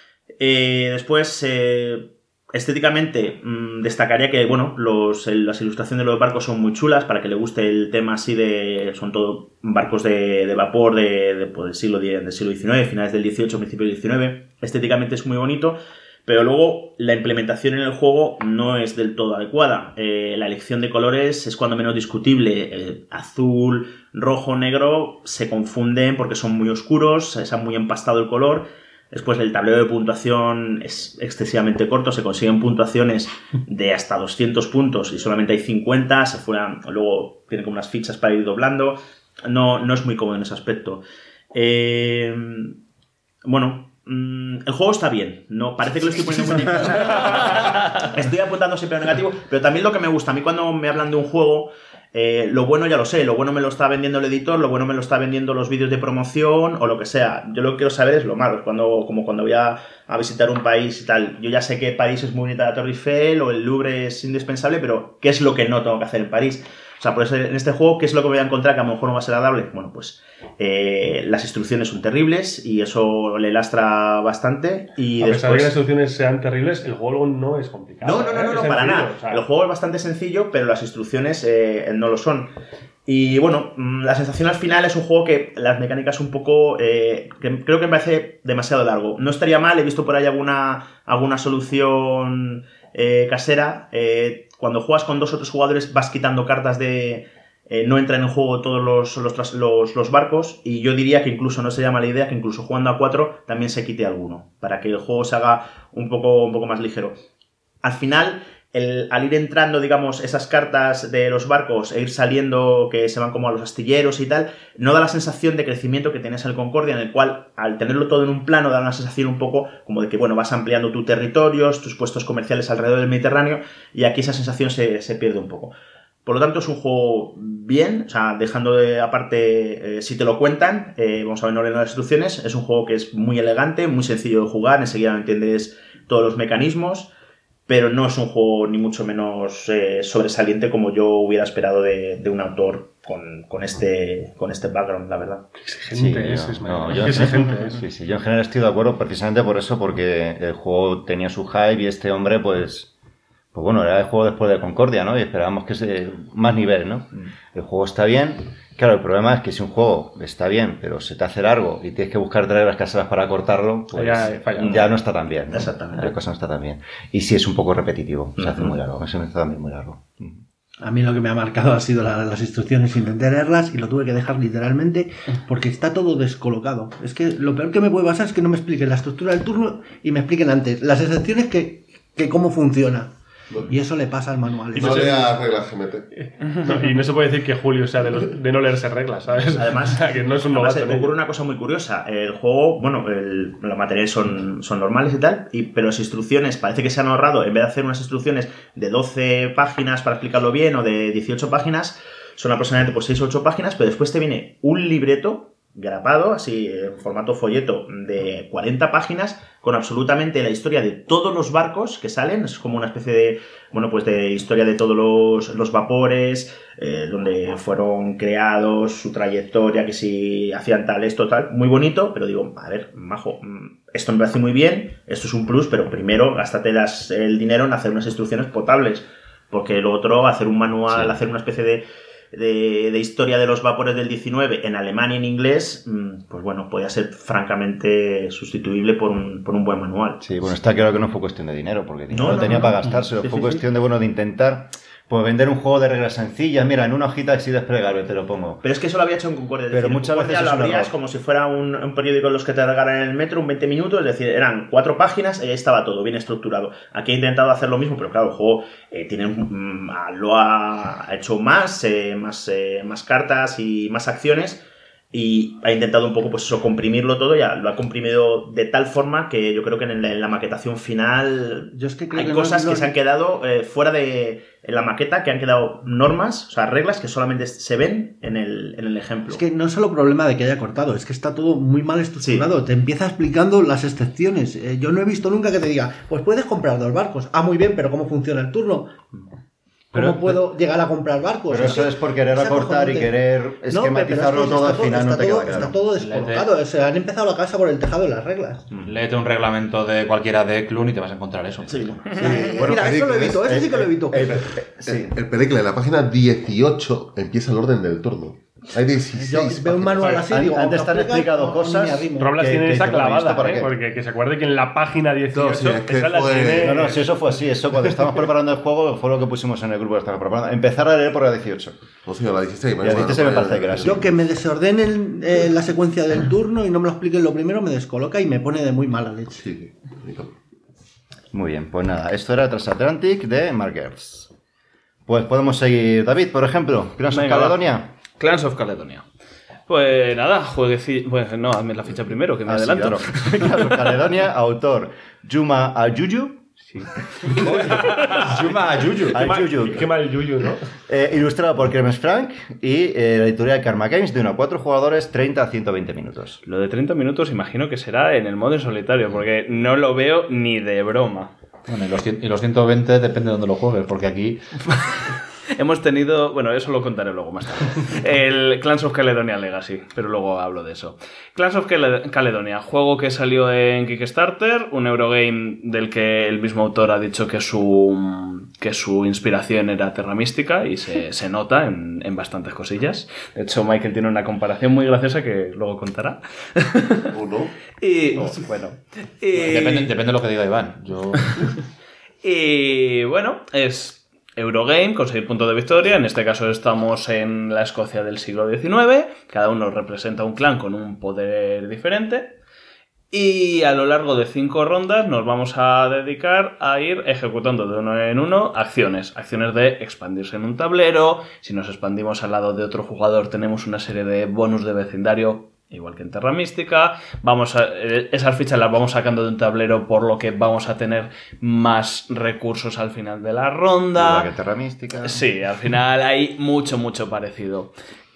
Eh, después, eh, estéticamente, mmm, destacaría que, bueno, los, el, las ilustraciones de los barcos son muy chulas, para que le guste el tema así de... Son todo barcos de, de vapor de, de, pues, del, siglo, del siglo diecinueve, finales del dieciocho, principios del diecinueve. Estéticamente es muy bonito, pero luego la implementación en el juego no es del todo adecuada. Eh, la elección de colores es cuando menos discutible. El azul, rojo, negro se confunden porque son muy oscuros, se ha muy empastado el color. Después el tablero de puntuación es excesivamente corto, se consiguen puntuaciones de hasta doscientos puntos y solamente hay cincuenta, se fueran, luego tienen como unas fichas para ir doblando. No, no es muy cómodo en ese aspecto. Eh, bueno... El juego está bien, no parece que lo estoy poniendo muy difícil. Estoy apuntando siempre a lo negativo, pero también lo que me gusta a mí cuando me hablan de un juego, eh, lo bueno ya lo sé, lo bueno me lo está vendiendo el editor, lo bueno me lo está vendiendo los vídeos de promoción o lo que sea. Yo lo que quiero saber es lo malo, cuando, como cuando voy a, a visitar un país y tal. Yo ya sé que París es muy bonita, la Torre Eiffel o el Louvre es indispensable, pero ¿qué es lo que no tengo que hacer en París? O sea, por eso en este juego, ¿qué es lo que voy a encontrar que a lo mejor no va a ser agradable? Bueno, pues eh, las instrucciones son terribles y eso le lastra bastante. Y a después... pesar de que las instrucciones sean terribles, el juego no es complicado. No, no, no, ¿eh? no, no Es para sencillo, nada. o sea... El juego es bastante sencillo, pero las instrucciones eh, no lo son. Y bueno, la sensación al final es un juego que las mecánicas un poco... Eh, que creo que me parece demasiado largo. No estaría mal, he visto por ahí alguna, alguna solución eh, casera. Eh, cuando juegas con dos o tres jugadores vas quitando cartas de... Eh, no entran en juego todos los, los, los, los barcos y yo diría que incluso no sería mala idea que incluso jugando a cuatro también se quite alguno para que el juego se haga un poco, un poco más ligero. Al final, el, al ir entrando, digamos, esas cartas de los barcos e ir saliendo que se van como a los astilleros y tal, no da la sensación de crecimiento que tienes en el Concordia, en el cual al tenerlo todo en un plano da una sensación un poco como de que, bueno, vas ampliando tus territorios, tus puestos comerciales alrededor del Mediterráneo y aquí esa sensación se, se pierde un poco. Por lo tanto, es un juego bien, o sea, dejando de aparte, eh, si te lo cuentan, eh, vamos a ver en orden las instrucciones, es un juego que es muy elegante, muy sencillo de jugar, enseguida entiendes todos los mecanismos, pero no es un juego ni mucho menos eh, sobresaliente como yo hubiera esperado de, de un autor con, con, este, con este background, la verdad. Exigente sí, es, no, es no, yo, exigente es. Sí, sí, yo en general estoy de acuerdo precisamente por eso, porque el juego tenía su hype y este hombre, pues... Pues bueno, era el juego después de Concordia, ¿no? Y esperábamos que se... más nivel, ¿no? El juego está bien. Claro, el problema es que si un juego está bien, pero se te hace largo y tienes que buscar reglas caseras para cortarlo, pues ya, ya no está tan bien, ¿no? Exactamente. La cosa no está tan bien. Y sí es un poco repetitivo, se hace muy largo. Se me hace también muy largo. A mí lo que me ha marcado ha sido la, las instrucciones sin leerlas y lo tuve que dejar literalmente porque está todo descolocado. Es que lo peor que me puede pasar es que no me expliquen la estructura del turno y me expliquen antes las excepciones que, que cómo funciona. Y eso le pasa al manual. Y no lea reglas G M T. No, y no se puede decir que Julio sea de, los, de no leerse reglas, ¿sabes? Además, que no es un además novato. me ocurre una cosa muy curiosa. El juego, bueno, el, los materiales son, son normales y tal, y, pero las instrucciones parece que se han ahorrado, en vez de hacer unas instrucciones de doce páginas para explicarlo bien o de dieciocho páginas, son aproximadamente pues seis o ocho páginas, pero después te viene un libreto grapado, así en formato folleto de cuarenta páginas con absolutamente la historia de todos los barcos que salen. Es como una especie de, bueno, pues de historia de todos los, los vapores, eh, donde fueron creados, su trayectoria, que si hacían tal, esto, tal, muy bonito, pero digo, a ver, majo, esto me parece muy bien, esto es un plus, pero primero gástate las, el dinero en hacer unas instrucciones potables, porque lo otro, hacer un manual, sí. hacer una especie de De, de historia de los vapores del diecinueve en alemán y en inglés, pues bueno, podía ser francamente sustituible por un, por un buen manual. Sí, bueno, está claro que no fue cuestión de dinero, porque dinero no, no, no, tenía no, para no. gastárselo, Sí, fue sí, cuestión sí. de, bueno, de intentar Pues vender un juego de reglas sencillas, mira, en una hojita así desplegable te lo pongo. Pero es que eso lo había hecho en Concordia. Es Pero decir, muchas en Concordia veces lo es un abrías error. como si fuera un, un periódico en los que te regalan en el metro, un veinte minutos, es decir, eran cuatro páginas y ahí estaba todo bien estructurado. Aquí he intentado hacer lo mismo, pero claro, el juego eh, tiene, mm, lo ha hecho más, eh, más, eh, más cartas y más acciones. Y ha intentado un poco, pues eso, comprimirlo todo, ya lo ha comprimido de tal forma que yo creo que en la, en la maquetación final Yo es que creo hay que cosas no- que no- se han quedado eh, fuera de en la maqueta, que han quedado normas, o sea, reglas que solamente se ven en el, en el ejemplo. Es que no es solo problema de que haya cortado, es que está todo muy mal estructurado. Te empieza explicando las excepciones. Eh, yo no he visto nunca que te diga, pues puedes comprar dos barcos. Ah, muy bien, pero ¿cómo funciona el turno? ¿Cómo Pero- puedo llegar a comprar barcos? Pero eso que es por querer es acortar y acojonante. querer No, esquematizarlo pero es que todo, al está final no está te todo- queda claro. Está todo descolocado. Se han empezado la casa por el tejado de las reglas. Léete un reglamento de cualquiera de Clun y te vas a encontrar eso. Sí. Bueno, Mira, eso lo Pericles, evito, eso sí que lo evito. Eh, eh, sí. El Pericle, en la página dieciocho empieza el orden del turno. Hay Yo dieciséis. veo un páginas. manual así, An- digo, antes ¿me te han explicas? explicado O- o cosas. me arrimo. Roblas Que- tiene que esa dice, bueno, ¿y esto clavada, para ¿eh? qué? Porque que se acuerde que en la página dieciocho No, sí, es que esa la fue- tiene... No, no, si eso fue así, eso cuando estábamos preparando el juego fue lo que pusimos en el grupo que estábamos preparando. Empezar a leer por la dieciocho. No sé, la dieciséis. Y la dieciséis me parece que era así. Yo que me desordenen eh, la secuencia del turno y no me lo expliquen lo primero me descoloca y me pone de muy mala leche. Sí, sí. Muy bien, pues nada, esto era Transatlantic de Markers. Pues podemos seguir, David, por ejemplo, Clans of Venga, va. Caledonia. Clans of Caledonia. Pues nada, juegueci... Bueno, no, hazme la ficha primero, que me Ah, sí, adelanto. claro. Clans of Caledonia, autor Yuma Ayuyu. Yuma Ayuyu. Qué mal- Ayuyu. Qué mal yuyu, ¿no? Eh, ilustrado por Clemens Frank y eh, la editorial Karma Games de uno a cuatro jugadores, treinta a ciento veinte minutos. Lo de treinta minutos imagino que será en el modo en solitario, porque no lo veo ni de broma. Bueno, y los, cien- y los ciento veinte depende de dónde lo juegues, porque aquí Hemos tenido, bueno, eso lo contaré luego más tarde. El Clans of Caledonia Legacy, pero luego hablo de eso. Clans of Cale- Caledonia, juego que salió en Kickstarter, un Eurogame del que el mismo autor ha dicho que su, que su inspiración era Terra Mística y se, se nota en, en bastantes cosillas. De hecho, Michael tiene una comparación muy graciosa que luego contará. ¿O no? Y, bueno, y, depende, depende de lo que diga Iván. Yo... y bueno, es Eurogame, conseguir punto de victoria. En este caso estamos en la Escocia del siglo diecinueve. Cada uno representa un clan con un poder diferente. Y a lo largo de cinco rondas nos vamos a dedicar a ir ejecutando de uno en uno acciones. Acciones de expandirse en un tablero. Si nos expandimos al lado de otro jugador tenemos una serie de bonus de vecindario, igual que en Terra Mística. Vamos a, eh, esas fichas las vamos sacando de un tablero, por lo que vamos a tener más recursos al final de la ronda. Igual que Terra Mística. Sí, al final hay mucho, mucho parecido.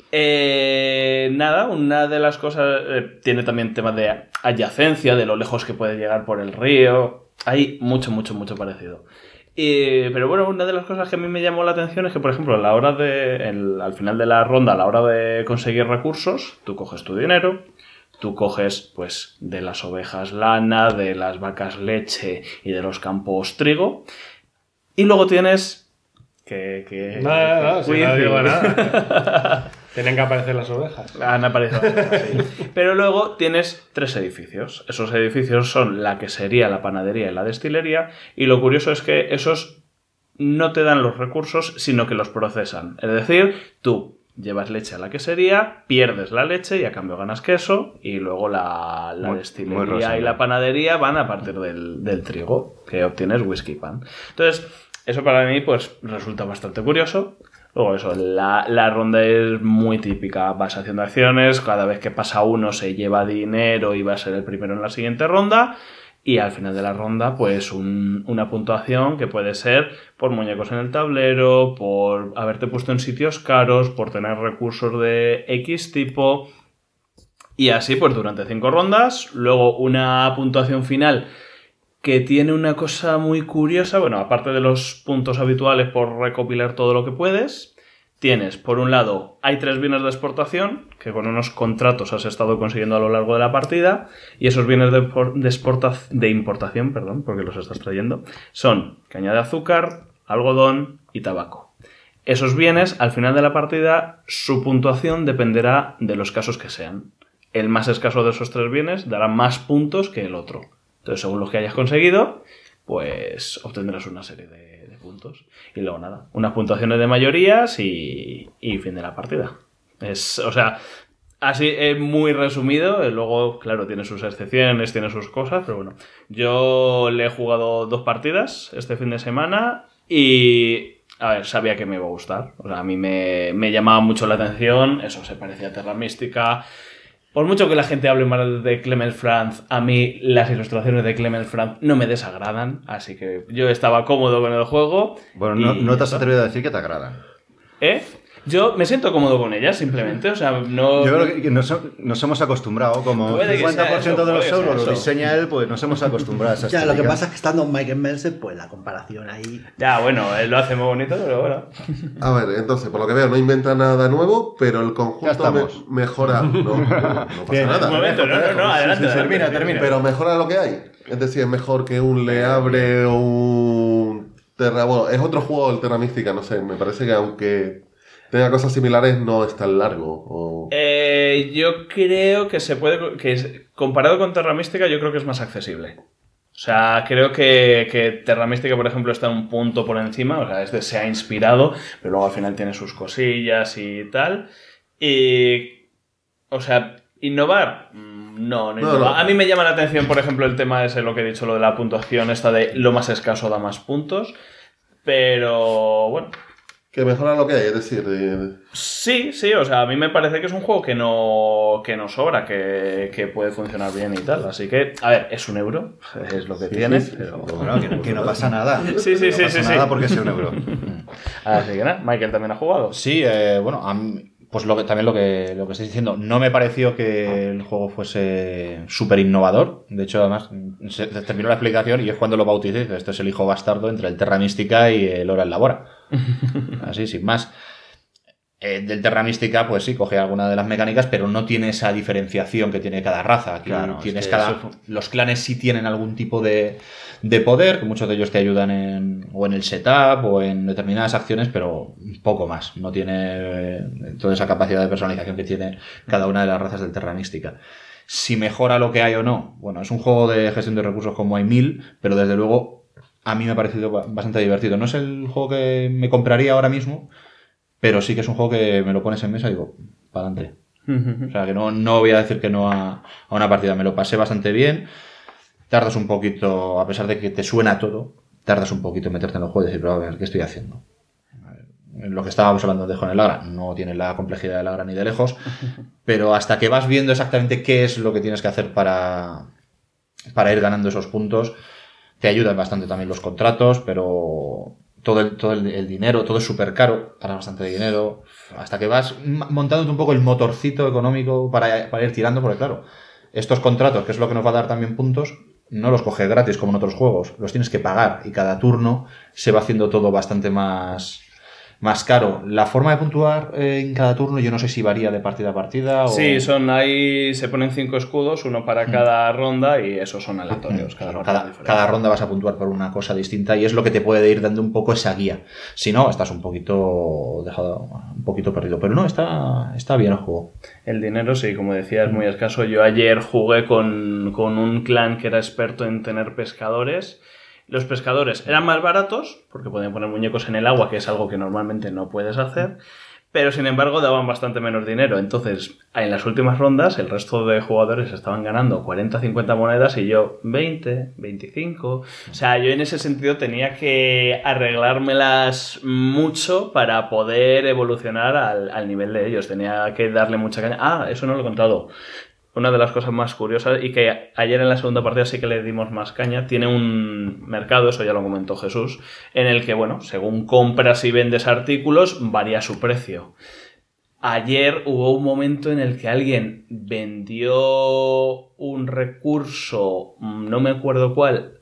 Eh, nada, una de las cosas eh, tiene también temas de adyacencia, de lo lejos que puede llegar por el río. Hay mucho, mucho, mucho parecido. Y, pero bueno, una de las cosas que a mí me llamó la atención es que, por ejemplo, a la hora de, el- al final de la ronda, a la hora de conseguir recursos, tú coges tu dinero, tú coges pues de las ovejas lana, de las vacas leche y de los campos trigo, y luego tienes que... que No, no, si no Quincy. digo nada. Tienen que aparecer las ovejas. Han aparecido las ovejas, sí. Pero luego tienes tres edificios. Esos edificios son la quesería, la panadería y la destilería. Y lo curioso es que esos no te dan los recursos, sino que los procesan. Es decir, tú llevas leche a la quesería, pierdes la leche y a cambio ganas queso. Y luego la, la Muy- muy destilería rosa, y ¿no? la panadería van a partir del, del trigo, que obtienes whisky y pan. Entonces, eso para mí pues resulta bastante curioso. Luego eso, la, la ronda es muy típica, vas haciendo acciones, cada vez que pasa uno se lleva dinero y va a ser el primero en la siguiente ronda, y al final de la ronda pues un- una puntuación que puede ser por muñecos en el tablero, por haberte puesto en sitios caros, por tener recursos de X tipo, y así pues durante cinco rondas. Luego una puntuación final que tiene una cosa muy curiosa. Bueno, aparte de los puntos habituales por recopilar todo lo que puedes, tienes, por un lado, hay tres bienes de exportación que con unos contratos has estado consiguiendo a lo largo de la partida, y esos bienes de, por- de, exporta- de importación, perdón, porque los estás trayendo, son caña de azúcar, algodón y tabaco. Esos bienes, al final de la partida, su puntuación dependerá de los casos que sean. El más escaso de esos tres bienes dará más puntos que el otro. Entonces, según los que hayas conseguido, pues obtendrás una serie de, de puntos. puntos. Y luego nada, unas puntuaciones de mayorías y, y fin de la partida. Es, o sea, así es muy resumido. Luego, claro, tiene sus excepciones, tiene sus cosas, pero bueno. Yo le he jugado dos partidas este fin de semana y, a ver, sabía que me iba a gustar. O sea, a mí me, me llamaba mucho la atención. Eso se parecía a Terra Mística. Por mucho que la gente hable mal de Clemens Franz, a mí las ilustraciones de Clemens Franz no me desagradan, así que yo estaba cómodo con el juego. Bueno, no, no te has atrevido a decir que te agradan. ¿Eh? Yo me siento cómodo con ellas, simplemente, o sea, no... Yo creo que nos, nos hemos acostumbrado, como el cincuenta por ciento de los euros lo diseña él, pues nos hemos acostumbrado a esa Ya, lo que estética. pasa es que estando Michael Melser, pues la comparación ahí... Ya, bueno, él lo hace muy bonito, pero bueno. A ver, entonces, por lo que veo, no inventa nada nuevo, pero el Ya conjunto estamos. me- mejora. No, no, no pasa Bien, nada. Un momento, no, no, no, adelante, Termina, termina. Pero mejora lo que hay. Es decir, es mejor que un Le Abre o un Terra. Bueno, es otro juego del Terra Mística, no sé. Me parece que aunque tenga cosas similares, no es tan largo. O... Eh, yo creo que se puede... que es- comparado con Terra Mística, yo creo que es más accesible. O sea, creo que, que Terra Mística, por ejemplo, está un punto por encima. O sea, este se ha inspirado, pero luego al final tiene sus cosillas y tal. Y... O sea, innovar... mm, No, no, No, innova. no. A mí me llama la atención, por ejemplo, el tema ese, lo que he dicho, lo de la puntuación, esta de lo más escaso da más puntos. Pero, bueno... Que mejora lo que hay, es decir, de- Sí, sí, o sea, a mí me parece que es un juego que no, que no sobra, que, que puede funcionar bien y tal. Así que, a ver, es un euro, es lo que tiene, sí, sí. pero... Bueno, que, que no pasa nada. Sí, sí, no sí, pasa sí, nada sí. porque sea un euro. Así que nada, Michael también ha jugado. Sí, eh, bueno, a mí- pues lo que, también lo que, lo que estáis diciendo, no me pareció que el juego fuese súper innovador. De hecho, además, se se terminó la explicación y es cuando lo bauticé. Dice, este es el hijo bastardo entre el Terra Mística y el Hora en Labora. Así, sin más. Eh, del Terra Mística, pues sí, coge alguna de las mecánicas, pero no tiene esa diferenciación que tiene cada raza. Aquí Claro, tienes es que cada... eso- Los clanes sí tienen algún tipo de, de poder, que muchos de ellos te ayudan en, o en el setup o en determinadas acciones, pero poco más. No tiene eh, toda esa capacidad de personalización que tiene cada una de las razas del Terra Mística. Si mejora lo que hay o no, bueno, es un juego de gestión de recursos como hay mil, pero desde luego a mí me ha parecido ba- bastante divertido. No es el juego que me compraría ahora mismo, pero sí que es un juego que me lo pones en mesa y digo, para adelante. O sea, que no, no voy a decir que no a, a una partida. Me lo pasé bastante bien. Tardas un poquito, a pesar de que te suena todo, tardas un poquito en meterte en el juego y decir, pero a ver, ¿qué estoy haciendo? A ver, lo que estábamos hablando de Juan el Agra no tiene la complejidad del Agra ni de lejos, pero hasta que vas viendo exactamente qué es lo que tienes que hacer para, para ir ganando esos puntos, te ayudan bastante también los contratos, pero... Todo el, todo el, el dinero, todo es súper caro, ganas bastante dinero, hasta que vas m- montándote un poco el motorcito económico para, para ir tirando, porque claro, estos contratos, que es lo que nos va a dar también puntos, no los coges gratis como en otros juegos, los tienes que pagar y cada turno se va haciendo todo bastante más, más caro. La forma de puntuar eh, en cada turno yo no sé si varía de partida a partida o... Sí, son ahí, se ponen cinco escudos, uno para cada ronda y esos son aleatorios. Cada, ronda Cada, diferente. cada ronda vas a puntuar por una cosa distinta y es lo que te puede ir dando un poco esa guía. Si no, estás un poquito dejado, un poquito perdido. Pero no, está, está bien el juego. El dinero, sí, como decía, es muy escaso. Yo ayer jugué con, con un clan que era experto en tener pescadores. Los pescadores eran más baratos, porque podían poner muñecos en el agua, que es algo que normalmente no puedes hacer, pero sin embargo daban bastante menos dinero. Entonces, en las últimas rondas, el resto de jugadores estaban ganando cuarenta, cincuenta monedas y yo veinte, veinticinco. O sea, yo en ese sentido tenía que arreglármelas mucho para poder evolucionar al, al nivel de ellos. Tenía que darle mucha caña. Ah, eso no lo he contado. Una de las cosas más curiosas, y que ayer en la segunda partida sí que le dimos más caña, tiene un mercado, eso ya lo comentó Jesús, en el que, bueno, según compras y vendes artículos, varía su precio. Ayer hubo un momento en el que alguien vendió un recurso, no me acuerdo cuál,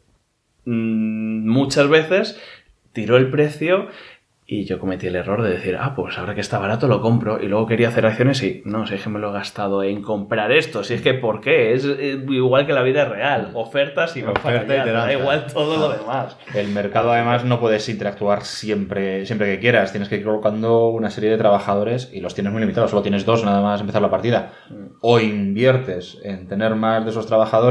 muchas veces, tiró el precio... Y yo cometí el error de decir, ah, pues ahora que está barato lo compro. Y luego quería hacer acciones y, no, si es que me lo he gastado en comprar esto. Si es que, ¿por qué? Es eh, igual que la vida real. Ofertas y no para Oferta y allá. te Te da lanzas. igual todo lo demás. El mercado además no puedes interactuar siempre, siempre que quieras. Tienes que ir colocando una serie de trabajadores y los tienes muy limitados. Solo tienes dos nada más empezar la partida. O inviertes en tener más de esos trabajadores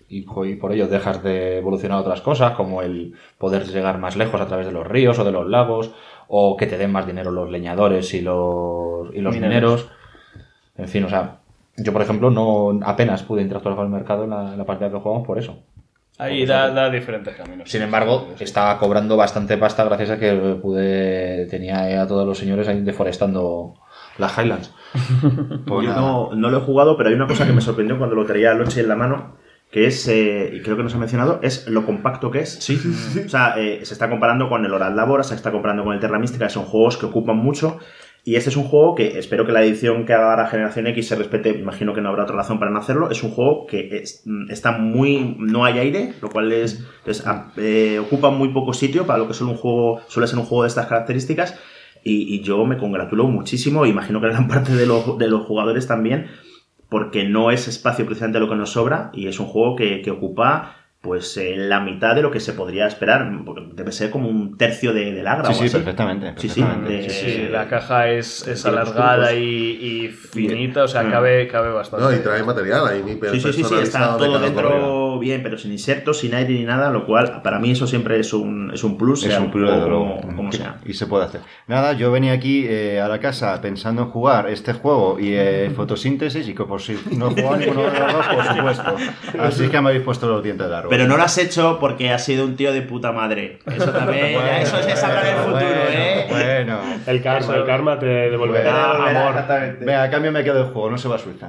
y, y por ello dejas de evolucionar otras cosas, como el poder llegar más lejos a través de los ríos o de los lagos, o que te den más dinero los leñadores y los, y los mineros. mineros. En fin, o sea, yo por ejemplo no apenas pude interactuar con el mercado en la, en la partida que jugamos por eso. Ahí da, da diferentes caminos. Sin embargo, estaba cobrando bastante pasta gracias a que pude tenía a todos los señores ahí deforestando las Highlands. Pues yo no, no lo he jugado, pero hay una cosa que me sorprendió cuando lo traía Loche en la mano, que es, eh, y creo que nos ha mencionado, es lo compacto que es. Sí. O sea, eh, se está comparando con el Oral Labora, se está comparando con el Terra Mística, son juegos que ocupan mucho. Y este es un juego que espero que la edición que haga la Generación X se respete, imagino que no habrá otra razón para no hacerlo. Es un juego que es, está muy... no hay aire, lo cual es, es eh, ocupa muy poco sitio para lo que suele, un juego, suele ser un juego de estas características. Y, y yo me congratulo muchísimo, imagino que gran parte de los, de los jugadores también, porque no es espacio precisamente lo que nos sobra y es un juego que, que ocupa... pues eh, la mitad de lo que se podría esperar, porque debe ser como un tercio de, de Lagra. Sí, o sí, así. perfectamente. Sí, perfectamente. sí, de, Sí, sí, la caja es, es alargada y, y finita, o sea, Mm. cabe, cabe bastante. No, y trae material ahí, ni Sí, sí, sí, sí, está todo dentro bien, pero sin insertos, sin aire ni nada, lo cual para mí eso siempre es un, es un plus, Es sea un plus de como, oro. como sea. Y se puede hacer. Nada, yo venía aquí eh, a la casa pensando en jugar este juego y eh, fotosíntesis y que por si no he jugado ninguno de los dos, por supuesto. Así que me habéis puesto los dientes largos. Pero no lo has hecho porque has sido un tío de puta madre. Eso también, Bueno, ya, eso es hablar del futuro, bueno, ¿eh? Bueno. El karma, el karma te devolverá amor. Venga, a cambio me quedo del juego, no se va a Suiza.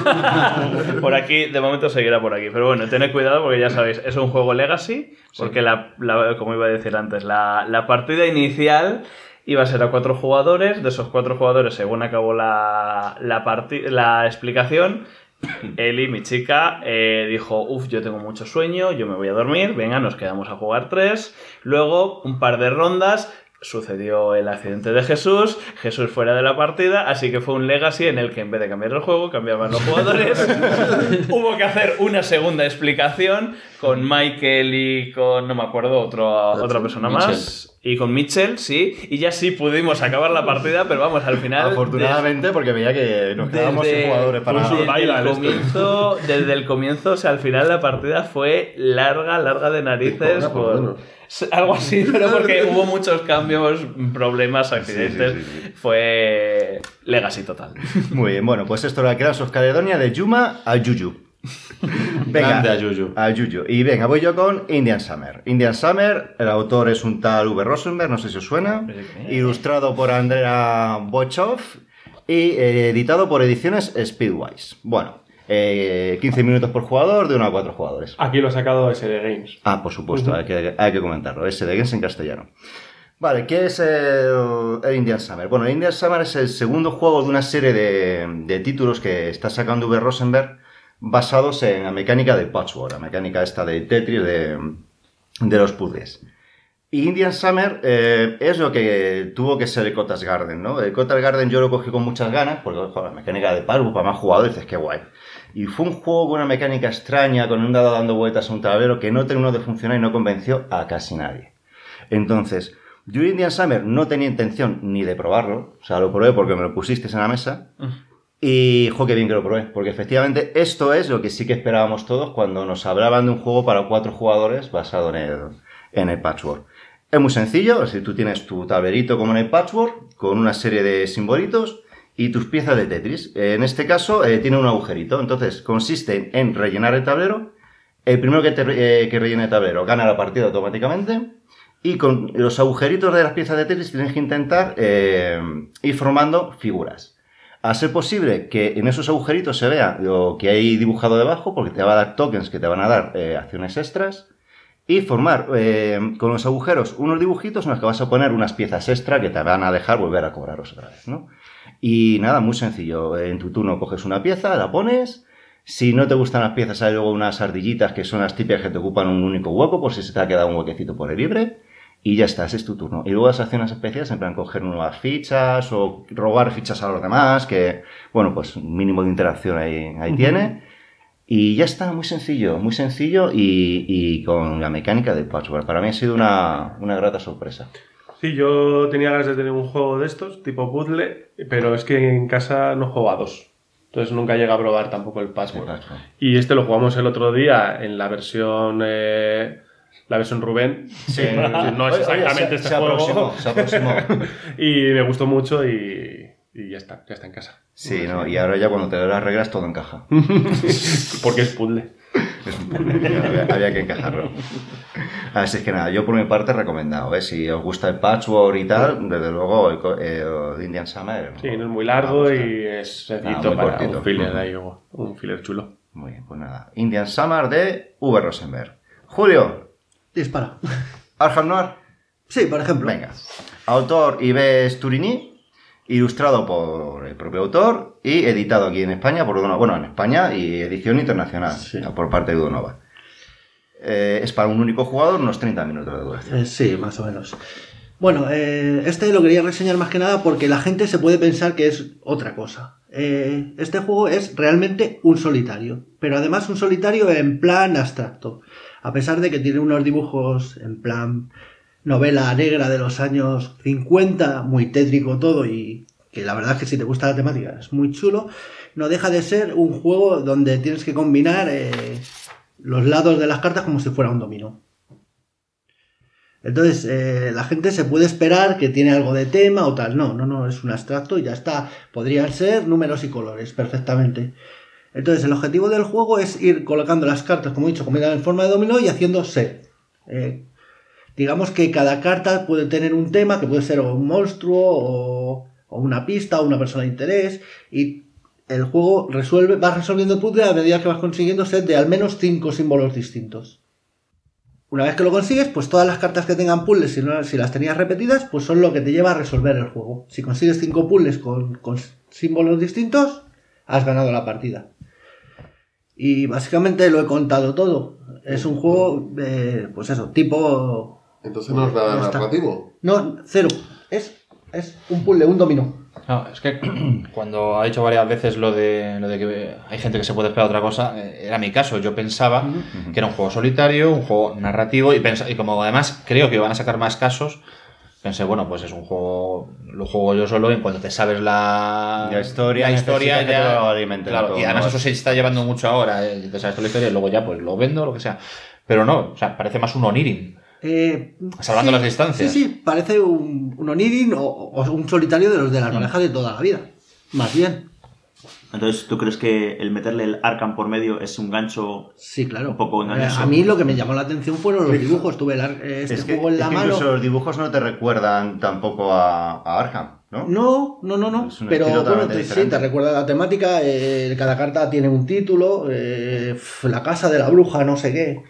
Por aquí, de momento seguirá por aquí. Pero bueno, tened cuidado porque ya sabéis, es un juego Legacy, porque la, la, como iba a decir antes, la, la partida inicial iba a ser a cuatro jugadores. De esos cuatro jugadores, según acabó la, la, parti- la explicación, Eli, mi chica, eh, dijo, uff, yo tengo mucho sueño, yo me voy a dormir, venga, nos quedamos a jugar tres. Luego, un par de rondas, sucedió el accidente de Jesús, Jesús fuera de la partida, así que fue un Legacy en el que en vez de cambiar el juego, cambiaban los jugadores. Hubo que hacer una segunda explicación con Michael y con, no me acuerdo, otro, otra persona Mitchell. más. Y con Mitchell, sí, y ya sí pudimos acabar la partida, pero vamos, al final... Afortunadamente, porque veía que nos quedábamos sin jugadores para... desde, survival el esto. comienzo, desde el comienzo, o sea, al final la partida fue larga, larga de narices, Por por, lo menos. algo así, pero porque hubo muchos cambios, problemas, accidentes, Sí, sí, sí, sí. fue Legacy total. Muy bien, bueno, pues esto era Crowns of Caledonia de Yuma a Yuyu. Grande a Yuyu. A Yuyu. Y venga, voy yo con Indian Summer. Indian Summer, el autor es un tal Uwe Rosenberg, no sé si os suena. Ilustrado por Andrea Bochov y eh, editado por Ediciones Speedwise. Bueno, eh, quince minutos por jugador, de uno a cuatro jugadores. Aquí lo ha sacado S D Games. Ah, por supuesto, hay, que, hay que comentarlo. S D Games en castellano. Vale, ¿qué es el, el Indian Summer? Bueno, el Indian Summer es el segundo juego de una serie de, de títulos que está sacando Uwe Rosenberg basados en la mecánica de Patchwork, la mecánica esta de Tetris de, de los puzzles. Y Indian Summer eh, es lo que tuvo que ser el Cottage Garden, ¿no? El Cottage Garden yo lo cogí con muchas ganas, porque joder, la mecánica de Patchwork, para más jugadores, dices, qué guay. Y fue un juego con una mecánica extraña, con un dado dando vueltas a un tablero, que no terminó de funcionar y no convenció a casi nadie. Entonces, yo Indian Summer no tenía intención ni de probarlo, o sea, lo probé porque me lo pusisteis en la mesa. Y, jo, qué bien que lo probé, porque efectivamente esto es lo que sí que esperábamos todos cuando nos hablaban de un juego para cuatro jugadores basado en el, en el Patchwork. Es muy sencillo, es decir, tú tienes tu tablerito como en el Patchwork, con una serie de simbolitos y tus piezas de Tetris. En este caso, eh, tiene un agujerito, entonces consiste en rellenar el tablero. El primero que, te, eh, que rellene el tablero gana la partida automáticamente. Y con los agujeritos de las piezas de Tetris tienes que intentar eh, ir formando figuras. A ser posible que en esos agujeritos se vea lo que hay dibujado debajo, porque te va a dar tokens que te van a dar eh, acciones extras, y formar eh, con los agujeros unos dibujitos en los que vas a poner unas piezas extra que te van a dejar volver a cobraros otra vez, ¿no? Y nada, muy sencillo. En tu turno coges una pieza, la pones. Si no te gustan las piezas, hay luego unas ardillitas que son las típicas que te ocupan un único hueco, por si se te ha quedado un huequecito por el libre. Y ya está, ese es tu turno. Y luego las acciones especiales, en plan coger nuevas fichas o robar fichas a los demás, que, bueno, pues un mínimo de interacción ahí, ahí uh-huh. tiene. Y ya está, muy sencillo, muy sencillo y, y con la mecánica de Patchwork. Para mí ha sido una, una grata sorpresa. Sí, yo tenía ganas de tener un juego de estos, tipo puzzle, pero es que en casa no juego a dos. Entonces nunca llega a probar tampoco el Patchwork. El Patchwork. Y este lo jugamos el otro día en la versión... Eh, la versión Rubén. Sí. No es exactamente Oye, se, este se juego. Aproximó, se aproximó. Y me gustó mucho y, y ya está, ya está en casa. Sí, no, y ahora ya cuando te doy las reglas todo encaja. Porque es puzzle. Es un puzzle, había, había que encajarlo. Así es que nada, yo por mi parte recomendado, ¿eh? Si os gusta el Patchwork y tal, desde luego el, eh, el Indian Summer. Sí, no es muy largo y es sencillito muy para cortito. un filler ahí, un filler chulo. Muy bien, pues nada. Indian Summer de V. Rosenberg. Julio, Dispara. Arkham Noir. Sí, por ejemplo. Venga. Autor Yves Turini, ilustrado por el propio autor y editado aquí en España por Udonova. Bueno, en España y edición internacional Sí. por parte de Udonova. Eh, es para un único jugador, unos treinta minutos de duración. Eh, sí, más o menos. Bueno, eh, este lo quería reseñar más que nada porque la gente se puede pensar que es otra cosa. Eh, este juego es realmente un solitario, pero además un solitario en plan abstracto. A pesar de que tiene unos dibujos en plan novela negra de los años cincuenta, muy tétrico todo y que la verdad es que si te gusta la temática es muy chulo, no deja de ser un juego donde tienes que combinar eh, los lados de las cartas como si fuera un dominó. Entonces, eh, la gente se puede esperar que tiene algo de tema o tal. No, no, no, es un abstracto y ya está. Podrían ser números y colores perfectamente. Entonces, el objetivo del juego es ir colocando las cartas, como he dicho, combinadas en forma de dominó y haciendo set. Eh, digamos que cada carta puede tener un tema, que puede ser o un monstruo o, o una pista o una persona de interés. Y el juego resuelve, vas resolviendo el puzzle a medida que vas consiguiendo set de al menos cinco símbolos distintos. Una vez que lo consigues, pues todas las cartas que tengan puzzles, si, no, si las tenías repetidas, pues son lo que te lleva a resolver el juego. Si consigues cinco puzzles con, con símbolos distintos, has ganado la partida. Y básicamente lo he contado todo. Es un juego, eh, pues eso, tipo... Entonces no es nada Ya está. narrativo. No, cero. Es, es un puzzle, un dominó. No, es que cuando ha dicho varias veces lo de, lo de que hay gente que se puede esperar otra cosa, eh, era mi caso. Yo pensaba Uh-huh. que era un juego solitario, un juego narrativo, y, pensa- y como además creo que van a sacar más casos, pensé, bueno, pues es un juego, lo juego yo solo, y en cuanto te sabes la, La historia, la historia necesitas que ya, te lo alimenten claro, todo, y además ¿no? eso se está llevando mucho ahora, eh, te sabes toda la historia y luego ya pues lo vendo, lo que sea. Pero no, o sea, parece más un Onirin. Eh, Salvando sí, las distancias. Sí, sí, parece un, un Onirin o, o un solitario de los de las barajas de toda la vida. Más bien. Entonces, ¿tú crees que el meterle el Arkham por medio es un gancho Sí, claro. un poco engañoso? Eh, a mí lo que me llamó la atención fueron los dibujos. Tuve el ar- eh, este Es que, juego en es la que mano. incluso los dibujos no te recuerdan tampoco a, a Arkham, ¿no? No, no, no, no. Es un Pero estilo bueno, totalmente te, sí, diferente. te recuerda la temática. eh, cada carta tiene un título. eh, la casa de la bruja, no sé qué.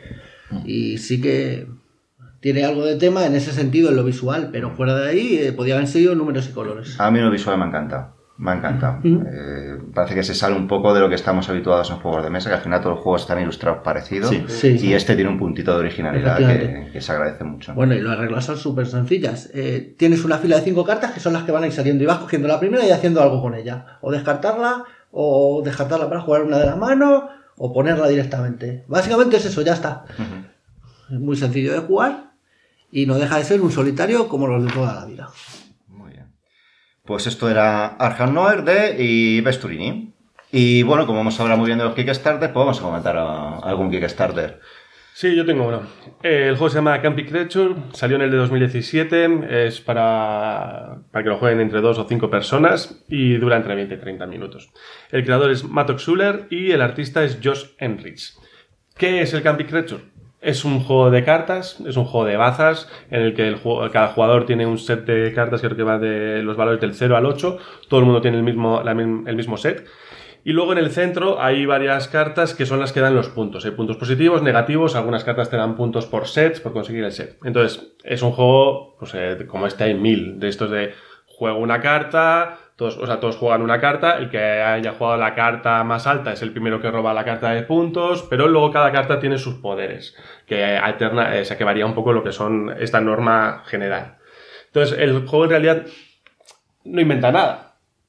Y sí que tiene algo de tema en ese sentido, en lo visual. Pero fuera de ahí, eh, podían haber sido números y colores. A mí lo visual me encanta. Me ha encantado. Ujú. Eh, parece que se sale un poco de lo que estamos habituados en juegos de mesa, que al final todos los juegos están ilustrados parecidos. Sí. Sí. Y este tiene un puntito de originalidad que, Efectivamente. que se agradece mucho. Bueno, y las reglas son súper sencillas. Eh, tienes una fila de cinco cartas que son las que van a ir saliendo y vas cogiendo la primera y haciendo algo con ella. O descartarla, o descartarla para jugar una de las manos, o ponerla directamente. Básicamente es eso, ya está. Ujú. Es muy sencillo de jugar y no deja de ser un solitario como los de toda la vida. Muy bien. Pues esto era Arkham Noir de Yves Turini. Y bueno, como hemos hablado muy bien de los Kickstarter, pues vamos a comentar a- algún Kickstarter. Sí, yo tengo uno. Eh, el juego se llama Campy Creature, salió en el de dos mil diecisiete, es para, para que lo jueguen entre dos o cinco personas y dura entre veinte y treinta minutos. El creador es Mattox Schuller y el artista es Josh Enrich. ¿Qué es el Campy Creature? Es un juego de cartas, es un juego de bazas en el que el juego, cada jugador tiene un set de cartas que creo que va de los valores del cero al ocho, todo el mundo tiene el mismo, la, el mismo set. Y luego en el centro hay varias cartas que son las que dan los puntos. Hay puntos positivos, negativos, algunas cartas te dan puntos por sets, por conseguir el set. Entonces, es un juego, pues, eh, como este hay mil, de estos de juego una carta, todos, o sea, todos juegan una carta, el que haya jugado la carta más alta es el primero que roba la carta de puntos, pero luego cada carta tiene sus poderes, que alterna, eh, o sea, que varía un poco lo que son esta norma general. Entonces, el juego en realidad no inventa nada.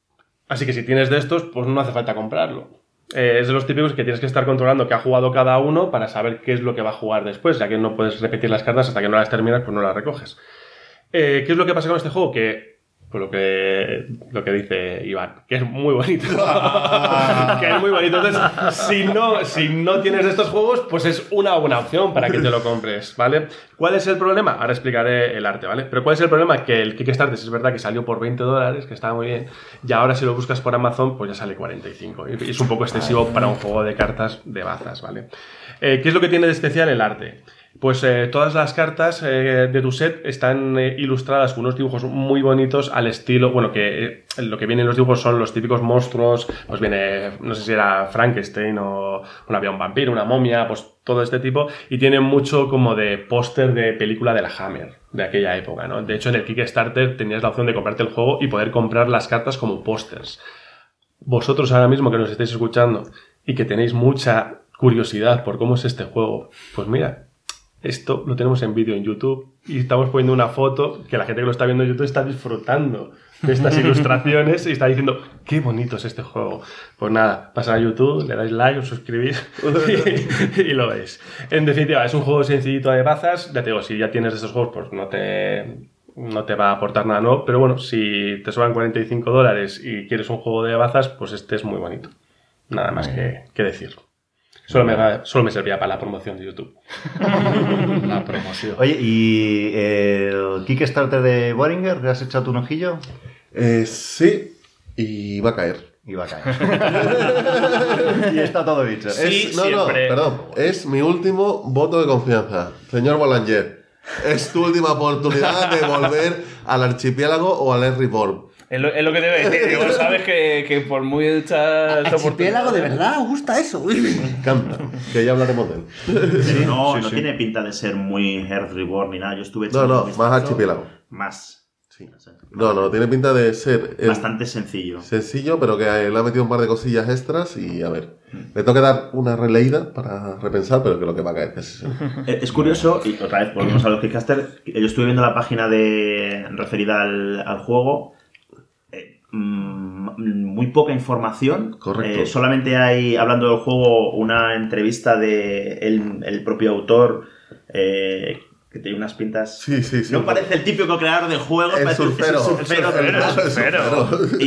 Así que si tienes de estos, pues no hace falta comprarlo. Eh, es de los típicos que tienes que estar controlando qué ha jugado cada uno para saber qué es lo que va a jugar después, ya que no puedes repetir las cartas hasta que no las terminas, pues no las recoges. Eh, ¿Qué es lo que pasa con este juego? Que Pues lo que, lo que dice Iván, que es muy bonito. que es muy bonito. Entonces, si no, si no tienes estos juegos, pues es una buena opción para que te lo compres, ¿vale? ¿Cuál es el problema? Ahora explicaré el arte, ¿vale? Pero ¿cuál es el problema? Que el Kickstarter es verdad que salió por veinte dólares, que estaba muy bien, y ahora si lo buscas por Amazon, pues ya sale cuarenta y cinco. Y es un poco excesivo para un juego de cartas de bazas, ¿vale? Eh, ¿Qué es lo que tiene de especial el arte? Pues eh, todas las cartas eh, de tu set están eh, ilustradas con unos dibujos muy bonitos al estilo, bueno, que eh, lo que viene en los dibujos son los típicos monstruos, pues viene, no sé si era Frankenstein o bueno, había un vampiro, una momia, pues todo este tipo, y tiene mucho como de póster de película de la Hammer de aquella época, ¿no? De hecho, en el Kickstarter tenías la opción de comprarte el juego y poder comprar las cartas como pósters. Vosotros ahora mismo que nos estáis escuchando y que tenéis mucha curiosidad por cómo es este juego, pues mira, esto lo tenemos en vídeo en YouTube y estamos poniendo una foto que la gente que lo está viendo en YouTube está disfrutando de estas ilustraciones y está diciendo qué bonito es este juego. Pues nada, pasad a YouTube, le dais like, os suscribís y, y lo veis. En definitiva, es un juego sencillito de bazas. Ya te digo, si ya tienes estos juegos, pues no te, no te va a aportar nada nuevo. Pero bueno, si te sobran cuarenta y cinco dólares y quieres un juego de bazas, pues este es muy bonito. Nada más que, que decir. Solo me, solo me servía para la promoción de YouTube. La promoción. Oye, ¿y el Kickstarter de Boehringer? ¿Le has echado un ojillo? Eh, sí, y va a caer. Y va a caer. Y está todo dicho. Sí, Es, no, no, siempre. perdón. Es mi último voto de confianza. Señor Boulanger, es tu última oportunidad de volver al archipiélago o al Reborn. Es lo, es lo que te voy a decir. Digo, sabes que, que por muy muchas Archipiélago, oportunidades... de verdad, ¿os gusta eso? Me encanta, que ya hablaremos de él. Pero no, sí, no sí. tiene pinta de ser muy Earth Reborn ni nada. Yo estuve No, echando no, un vistazo. más archipiélago. Más. Sí. No sé. No, no, tiene pinta de ser eh, Bastante sencillo. sencillo, pero que le ha metido un par de cosillas extras y a ver. Le tengo que dar una releída para repensar, pero creo que va a caer casi seguro. Eh, Es curioso, y otra vez volvemos a los Kickstarter. Yo estuve viendo la página de referida al, al juego. Eh, mm, muy poca información. Correcto. Eh, solamente hay, hablando del juego, una entrevista de el, el propio autor. Eh, que tiene unas pintas. Sí, sí, sí. No parece el típico creador de juegos, El parece surfero. es el surfero, de verdad. El surfero.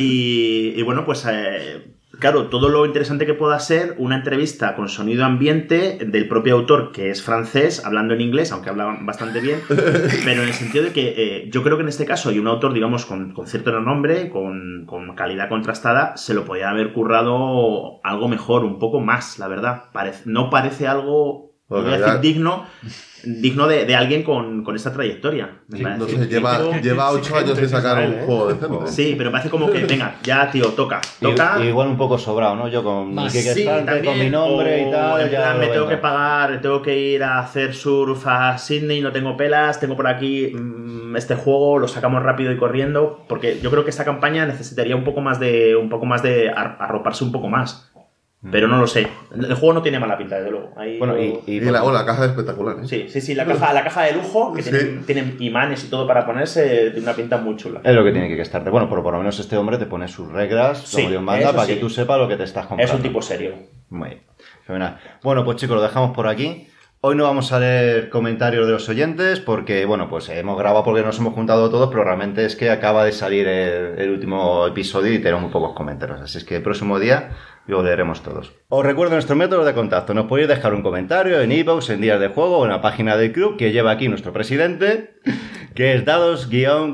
Y, y bueno, pues eh, claro, todo lo interesante que pueda ser una entrevista con sonido ambiente del propio autor, que es francés, hablando en inglés, aunque habla bastante bien, pero en el sentido de que eh, yo creo que en este caso hay un autor, digamos, con, con cierto renombre, con, con calidad contrastada, se lo podía haber currado algo mejor, un poco más, la verdad. Parece, no parece algo, Bueno, voy a ya- decir, digno, digno de, de alguien con, con esta trayectoria. Me Sí, parece. no sé, lleva, lleva ocho años sin sacar un ¿eh? juego decente. Sí, pero parece como que, venga, ya, tío, toca, toca. Y- igual un poco sobrado, ¿no? Yo con mi Más. Kickstarter, con mi nombre o y tal. en ya plan, me lo tengo venga. que pagar, tengo que ir a hacer surf a Sydney, no tengo pelas, tengo por aquí mm, este juego, lo sacamos rápido y corriendo, porque yo creo que esta campaña necesitaría un poco más de, un poco más de ar- arroparse un poco más. Pero no lo sé. El juego no tiene mala pinta, desde luego. Ahí Bueno, lo- y, y Y la, oh, la caja es espectacular, ¿eh? Sí, sí, sí, la caja, la caja de lujo, que Sí. tienen, tienen imanes y todo para ponerse, tiene una pinta muy chula. es lo que tiene que Kickstarter. Bueno, pero por lo menos este hombre te pone sus reglas, Sí, como Dios manda, eso para sí. que tú sepas lo que te estás comprando. Es un tipo serio. Muy bien. Fenomenal. Bueno, pues chicos, lo dejamos por aquí. Hoy no vamos a leer comentarios de los oyentes porque, bueno, pues hemos grabado porque nos hemos juntado todos, pero realmente es que acaba de salir el, el último episodio y tenemos muy pocos comentarios. Así es que el próximo día lo leeremos todos. Os recuerdo nuestro método de contacto. Nos podéis dejar un comentario en iVoox, en Días de Juego o en la página del club que lleva aquí nuestro presidente, que es dados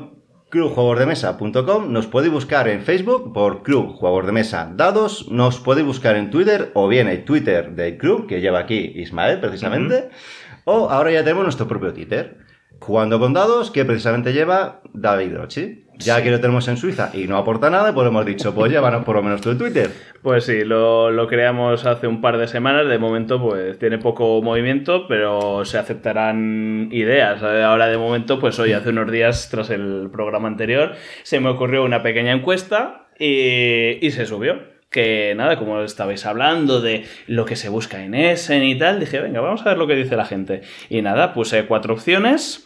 club juegos de mesa punto com. Nos podéis buscar en Facebook por Club Juegos de Mesa Dados. Nos podéis buscar en Twitter o bien el Twitter del club que lleva aquí Ismael precisamente. O ahora ya tenemos nuestro propio Twitter. Jugando con dados, que precisamente lleva David Drochi. Ya que lo tenemos en Suiza y no aporta nada, pues hemos dicho, pues llévanos por lo menos tú el Twitter. Pues sí, lo, lo creamos hace un par de semanas. De momento, pues tiene poco movimiento, pero se aceptarán ideas. Ahora, de momento, pues hoy, hace unos días, tras el programa anterior, se me ocurrió una pequeña encuesta y, y se subió. Que nada, como estabais hablando de lo que se busca en Essen y tal, dije, venga, vamos a ver lo que dice la gente. Y nada, puse cuatro opciones.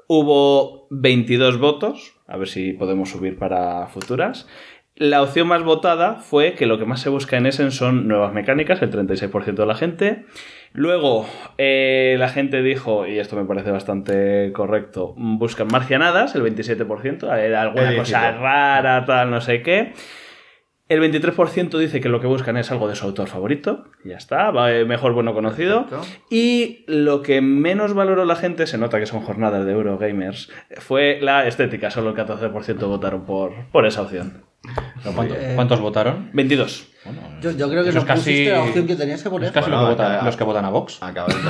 Hubo veintidós votos, a ver si podemos subir para futuras. La opción más votada fue que lo que más se busca en Essen son nuevas mecánicas, el treinta y seis por ciento de la gente. Luego, eh, la gente dijo, y esto me parece bastante correcto, buscan marcianadas, el veintisiete por ciento, eh, alguna cosa rara, tal, no sé qué. El veintitrés por ciento dice que lo que buscan es algo de su autor favorito, y ya está, va, eh, mejor bueno conocido. Perfecto. Y lo que menos valoró la gente, se nota que son jornadas de Eurogamers, fue la estética, solo el catorce por ciento votaron por, por esa opción. ¿Cuánto, eh, ¿Cuántos votaron? veintidós. Bueno, yo, yo creo que no casi, pusiste la opción que tenías que poner. Es casi bueno, lo que votan, los que votan a Vox.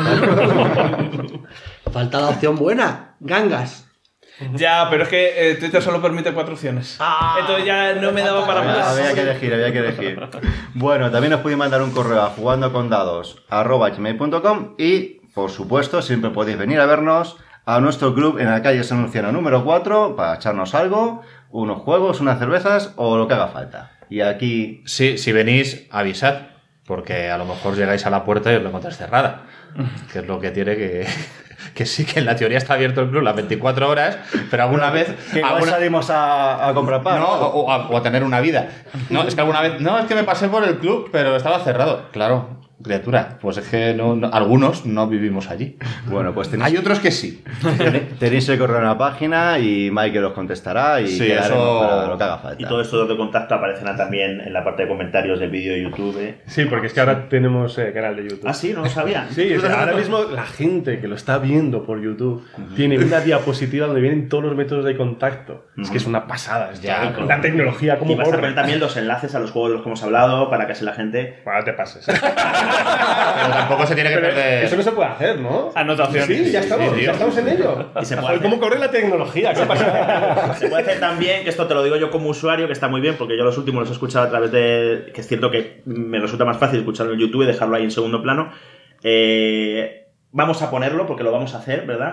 Falta la opción buena, gangas. Ya, pero es que eh, Twitter solo permite cuatro opciones. Ah, entonces ya no me daba para más. Había que elegir, había que elegir. Bueno, también os podéis mandar un correo a jugandocondados arroba gmail punto com y, por supuesto, siempre podéis venir a vernos a nuestro club en la calle San Luciano número cuatro para echarnos algo, unos juegos, unas cervezas o lo que haga falta. Y aquí... Sí, si venís, avisad, porque a lo mejor llegáis a la puerta y os lo encontráis cerrada, que es lo que tiene que... Que sí, que en la teoría está abierto el club las veinticuatro horas, pero alguna vez... Que igual alguna... salimos a, a comprar pan. No, o, o, a, o a tener una vida. No, es que alguna vez... No, es que me pasé por el club, pero estaba cerrado. Claro, criatura, pues es que no, no, algunos no vivimos allí. Bueno, pues tenéis... Hay otros que sí. Tenéis el correo en la página y Michael os contestará y sí, eso... para lo que haga falta. Y todos estos datos de contacto aparecerán también en la parte de comentarios del vídeo de YouTube. ¿eh? Sí, porque es que ahora tenemos eh, canal de YouTube. Ah, sí, no lo sabía. Sí, o sea, ahora mismo la gente que lo está viendo por YouTube uh-huh. tiene una diapositiva donde vienen todos los métodos de contacto. Uh-huh. Es que es una pasada. Es ya, con la tecnología como y vas a poner también los enlaces a los juegos de los que hemos hablado para que así la gente... Bueno, te pases. Pero tampoco se tiene que Pero perder... Eso no se puede hacer, ¿no? Anotaciones. Sí, ya estamos, sí, ya estamos en ello. Y se puede hacer... ¿Cómo corre la tecnología? ¿Qué pasa? Se puede hacer también, que esto te lo digo yo como usuario, que está muy bien, porque yo los últimos los he escuchado a través de... Que es cierto que me resulta más fácil escucharlo en YouTube y dejarlo ahí en segundo plano. Eh... Vamos a ponerlo porque lo vamos a hacer, ¿verdad?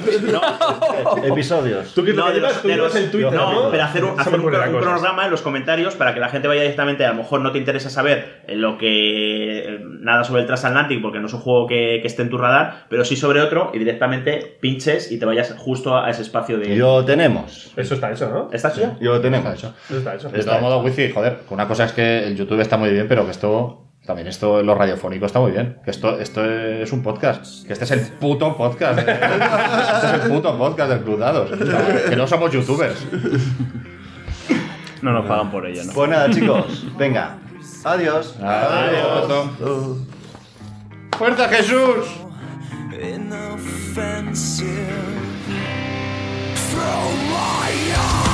No. Episodios. ¿Tú qué te no, de los, los, de los, en Twitter, no, ¿no? pero hacer un, hacer un, un programa en los comentarios para que la gente vaya directamente. A lo mejor no te interesa saber lo que nada sobre el Transatlantic porque no es un juego que, que esté en tu radar, pero sí sobre otro y directamente pinches y te vayas justo a ese espacio de... Lo tenemos. Eso está hecho, ¿no? ¿Está hecho? Yo lo tenemos. Está hecho. Eso está hecho. De todo modo, Wifi, joder, una cosa es que el YouTube está muy bien, pero que esto... También esto, lo radiofónico está muy bien. Que esto, esto es un podcast. Que este es el puto podcast. Este es el puto podcast del Club Dados. Que no somos youtubers. No nos pagan por ello, ¿no? Pues nada, chicos. Venga. Adiós. Adiós. Adiós. ¡Fuerza, Jesús! Inoffensive. Through my eyes.